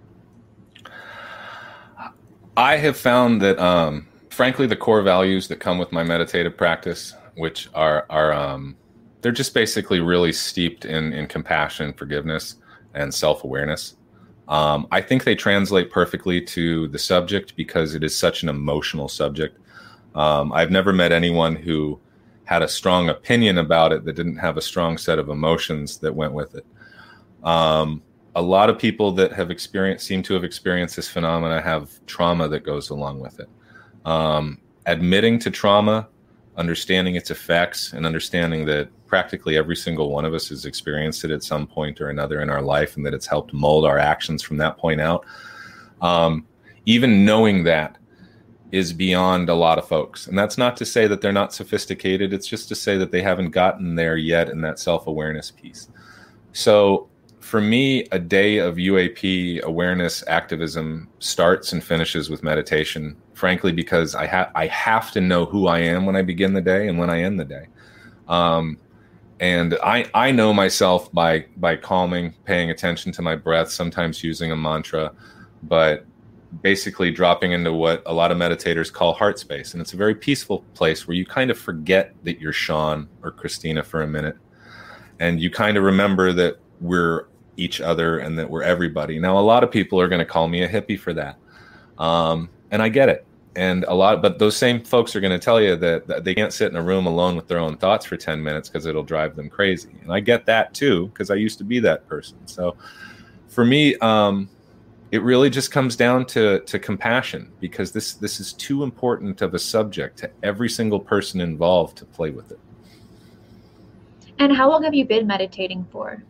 I have found that, um, frankly, the core values that come with my meditative practice, which are, are um, they're just basically really steeped in, in compassion, forgiveness, and self-awareness. Um, I think they translate perfectly to the subject because it is such an emotional subject. Um, I've never met anyone who had a strong opinion about it that didn't have a strong set of emotions that went with it. Um, A lot of people that have experienced, seem to have experienced this phenomena have trauma that goes along with it. Um, admitting to trauma, understanding its effects, and understanding that practically every single one of us has experienced it at some point or another in our life, and that it's helped mold our actions from that point out. Um, even knowing that is beyond a lot of folks. And that's not to say that they're not sophisticated. It's just to say that they haven't gotten there yet in that self-awareness piece. So for me, a day of U A P awareness activism starts and finishes with meditation, frankly, because I, ha- I have to know who I am when I begin the day and when I end the day. Um, and I, I know myself by, by calming, paying attention to my breath, sometimes using a mantra, but basically dropping into what a lot of meditators call heart space. And it's a very peaceful place where you kind of forget that you're Sean or Christina for a minute. And you kind of remember that we're each other and that we're everybody. Now, a lot of people are going to call me a hippie for that. Um, and I get it. And a lot, but those same folks are going to tell you that, that they can't sit in a room alone with their own thoughts for ten minutes because it'll drive them crazy. And I get that too, because I used to be that person. So for me, um, it really just comes down to, to compassion, because this, this is too important of a subject to every single person involved to play with it. And how long have you been meditating for?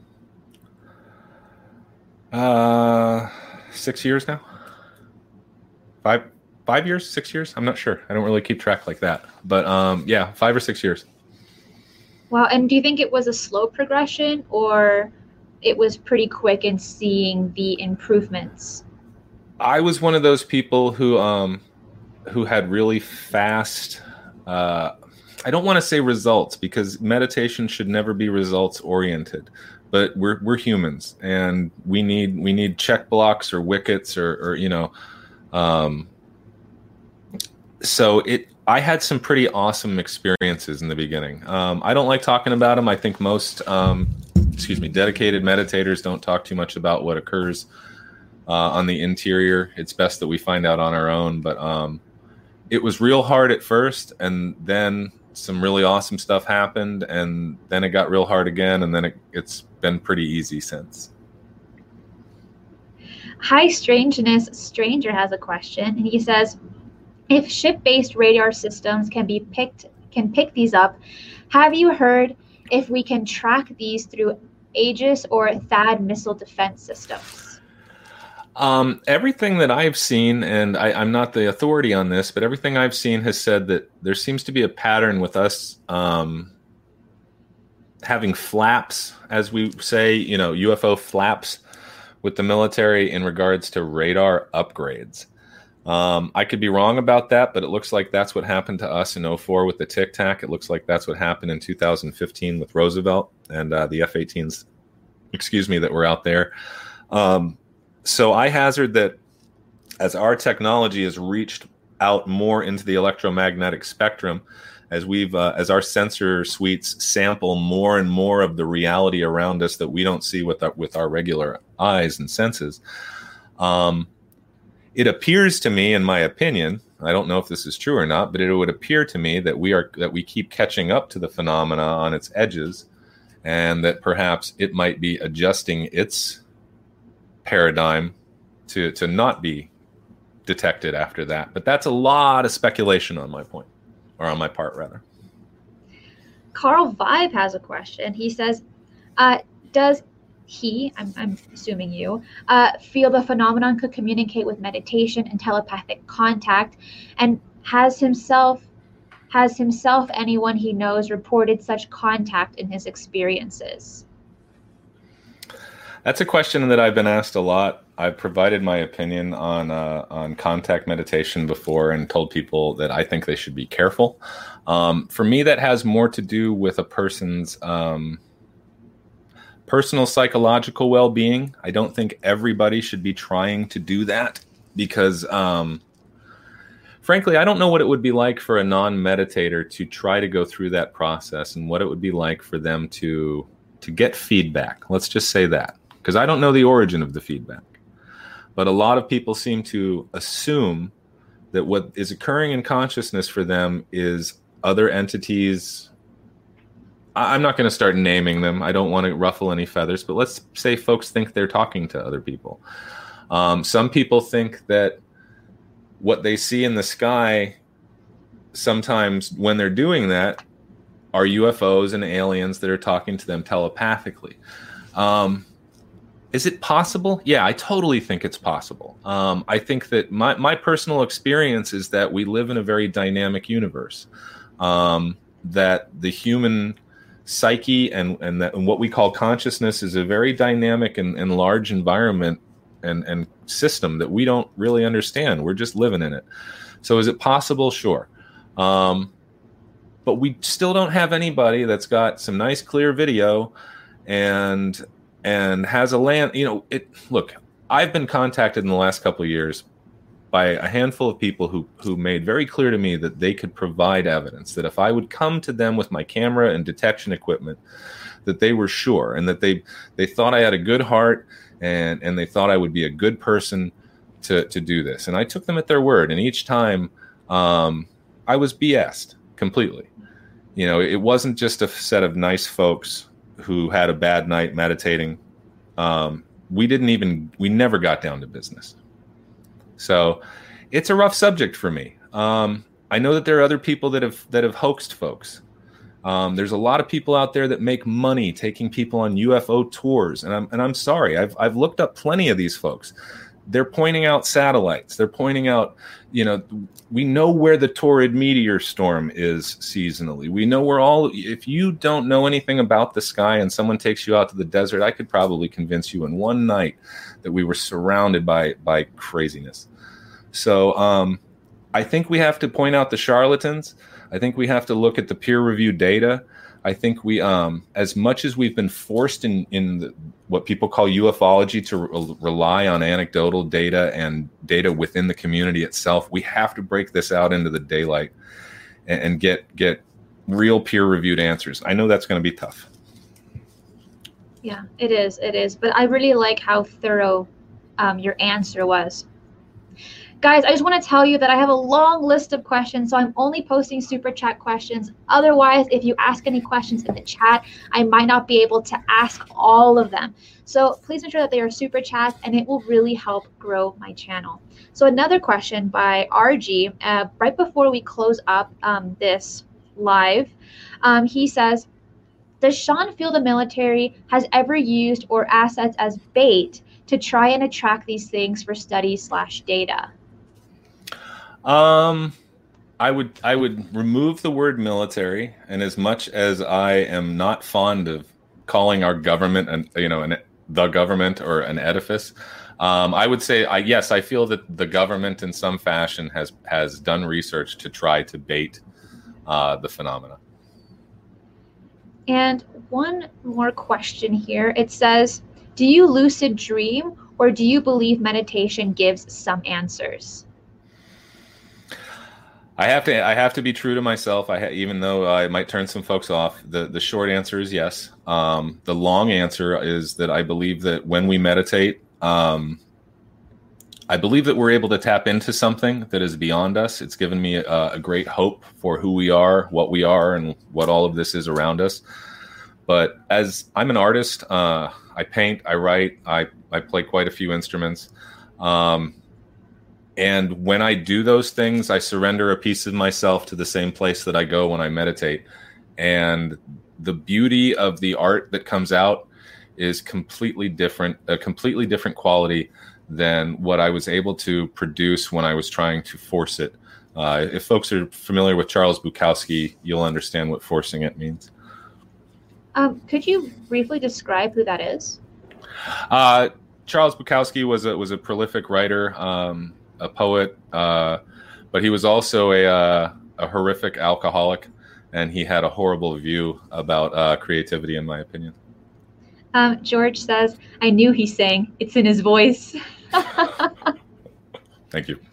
Uh, six years now. Five, five years, six years. I'm not sure. I don't really keep track like that, but um, yeah, five or six years. Wow. And do you think it was a slow progression, or it was pretty quick in seeing the improvements? I was one of those people who, um, who had really fast, uh, I don't want to say results, because meditation should never be results oriented, but we're, we're humans, and we need, we need check blocks or wickets or, or, you know, um, so it, I had some pretty awesome experiences in the beginning. Um, I don't like talking about them. I think most, um, excuse me, dedicated meditators don't talk too much about what occurs uh, on the interior. It's best that we find out on our own. But um, it was real hard at first, and then some really awesome stuff happened, and then it got real hard again, and then it, it's been pretty easy since. Hi, Strangeness Stranger has a question, and he says, if ship-based radar systems can be picked, can pick these up, have you heard if we can track these through Aegis or THAAD missile defense systems? Um, everything that I've seen, and I, I'm not the authority on this, but everything I've seen has said that there seems to be a pattern with us um, having flaps, as we say, you know, U F O flaps with the military in regards to radar upgrades. Um, I could be wrong about that, but it looks like that's what happened to us in oh four with the Tic Tac. It looks like that's what happened in two thousand fifteen with Roosevelt and uh, the F eighteens, excuse me, that were out there. Um, so I hazard that as our technology has reached out more into the electromagnetic spectrum, as we've uh, as our sensor suites sample more and more of the reality around us that we don't see with our, with our regular eyes and senses. Um, It appears to me, in my opinion, I don't know if this is true or not, but it would appear to me that we are that we keep catching up to the phenomena on its edges, and that perhaps it might be adjusting its paradigm to to not be detected after that. But that's a lot of speculation on my point, or on my part rather. Carl Vibe has a question. He says, uh, does he, I'm, I'm assuming you, uh, feel the phenomenon could communicate with meditation and telepathic contact, and has himself, has himself anyone he knows reported such contact in his experiences? That's a question that I've been asked a lot. I've provided my opinion on uh, on contact meditation before and told people that I think they should be careful. Um, for me, that has more to do with a person's um, personal psychological well-being. I don't think everybody should be trying to do that because, um, frankly, I don't know what it would be like for a non-meditator to try to go through that process, and what it would be like for them to to get feedback. Let's just say that, because I don't know the origin of the feedback. But a lot of people seem to assume that what is occurring in consciousness for them is other entities. I'm not going to start naming them. I don't want to ruffle any feathers, but let's say folks think they're talking to other people. Um, some people think that what they see in the sky sometimes when they're doing that are U F Os and aliens that are talking to them telepathically. Um, is it possible? Yeah, I totally think it's possible. Um, I think that my, my personal experience is that we live in a very dynamic universe, um, that the human psyche and, and, that, and what we call consciousness is a very dynamic and, and large environment and, and system that we don't really understand. We're just living in it. So is it possible? Sure. Um, but we still don't have anybody that's got some nice clear video and and has a land, you know, it look, I've been contacted in the last couple of years by a handful of people who who made very clear to me that they could provide evidence that if I would come to them with my camera and detection equipment, that they were sure, and that they they thought I had a good heart, and and they thought I would be a good person to to do this. And I took them at their word, and each time um, I was B S'd completely. You know, it wasn't just a set of nice folks who had a bad night meditating. Um, we didn't even, we never got down to business. So it's a rough subject for me. Um, I know that there are other people that have that have hoaxed folks. Um, there's a lot of people out there that make money taking people on U F O tours, and I'm and I'm sorry. I've I've looked up plenty of these folks. They're pointing out satellites. They're pointing out, you know, we know where the Taurid meteor storm is seasonally. We know where all. If you don't know anything about the sky and someone takes you out to the desert, I could probably convince you in one night that we were surrounded by by craziness. So um, I think we have to point out the charlatans. I think we have to look at the peer-reviewed data. I think we, um, as much as we've been forced in, in the, what people call ufology to re- rely on anecdotal data and data within the community itself, we have to break this out into the daylight and, and get get real peer-reviewed answers. I know that's going to be tough. Yeah, it is. It is. But I really like how thorough um, your answer was. Guys, I just want to tell you that I have a long list of questions, so I'm only posting super chat questions. Otherwise, if you ask any questions in the chat, I might not be able to ask all of them. So please ensure that they are super chats, and it will really help grow my channel. So another question by R G, uh, right before we close up um, this live, um, he says, does Sean feel the military has ever used or assets as bait to try and attract these things for studies slash data? Um, I would I would remove the word military, and as much as I am not fond of calling our government an you know an the government or an edifice, um, I would say I yes I feel that the government in some fashion has has done research to try to bait uh, the phenomena. And one more question here. It says, do you lucid dream, or do you believe meditation gives some answers? I have to. I have to be true to myself. I ha- even though I might turn some folks off. The the short answer is yes. Um, the long answer is that I believe that when we meditate, um, I believe that we're able to tap into something that is beyond us. It's given me a, a great hope for who we are, what we are, and what all of this is around us. But as I'm an artist, uh, I paint, I write, I I play quite a few instruments. Um, And when I do those things, I surrender a piece of myself to the same place that I go when I meditate. And the beauty of the art that comes out is completely different, a completely different quality than what I was able to produce when I was trying to force it. Uh, if folks are familiar with Charles Bukowski, you'll understand what forcing it means. Um, could you briefly describe who that is? Uh, Charles Bukowski was a was a prolific writer. Um, a poet, uh, but he was also a, uh, a horrific alcoholic, and he had a horrible view about uh, creativity, in my opinion. Um, George says, I knew he sang. It's in his voice. Thank you.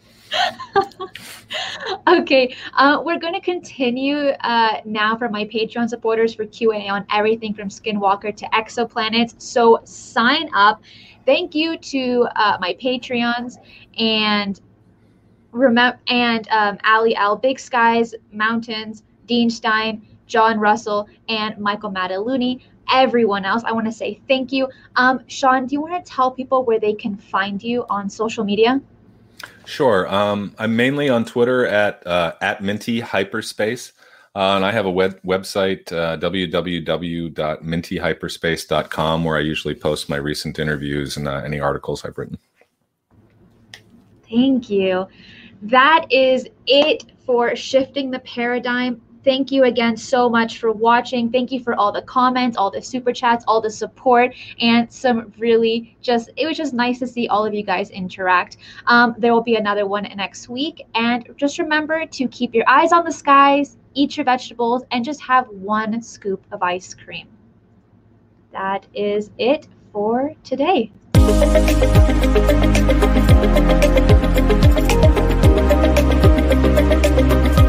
Okay, uh, we're going to continue uh, now for my Patreon supporters for Q and A on everything from Skinwalker to exoplanets. So sign up. Thank you to uh, my Patreons and remember and um, Ali L, Big Skies, Mountains, Dean Stein, John Russell, and Michael Mataluni. Everyone else, I want to say thank you. Um, Sean, do you want to tell people where they can find you on social media? Sure. Um, I'm mainly on Twitter at uh, at Minty Hyperspace, uh, and I have a web website, uh, w w w dot minty hyperspace dot com, where I usually post my recent interviews and uh, any articles I've written. Thank you. That is it for Shifting the Paradigm. Thank you again so much for watching. Thank you for all the comments, all the super chats, all the support, and some really just, it was just nice to see all of you guys interact. Um, there will be another one next week. And just remember to keep your eyes on the skies, eat your vegetables, and just have one scoop of ice cream. That is it for today. Thank you.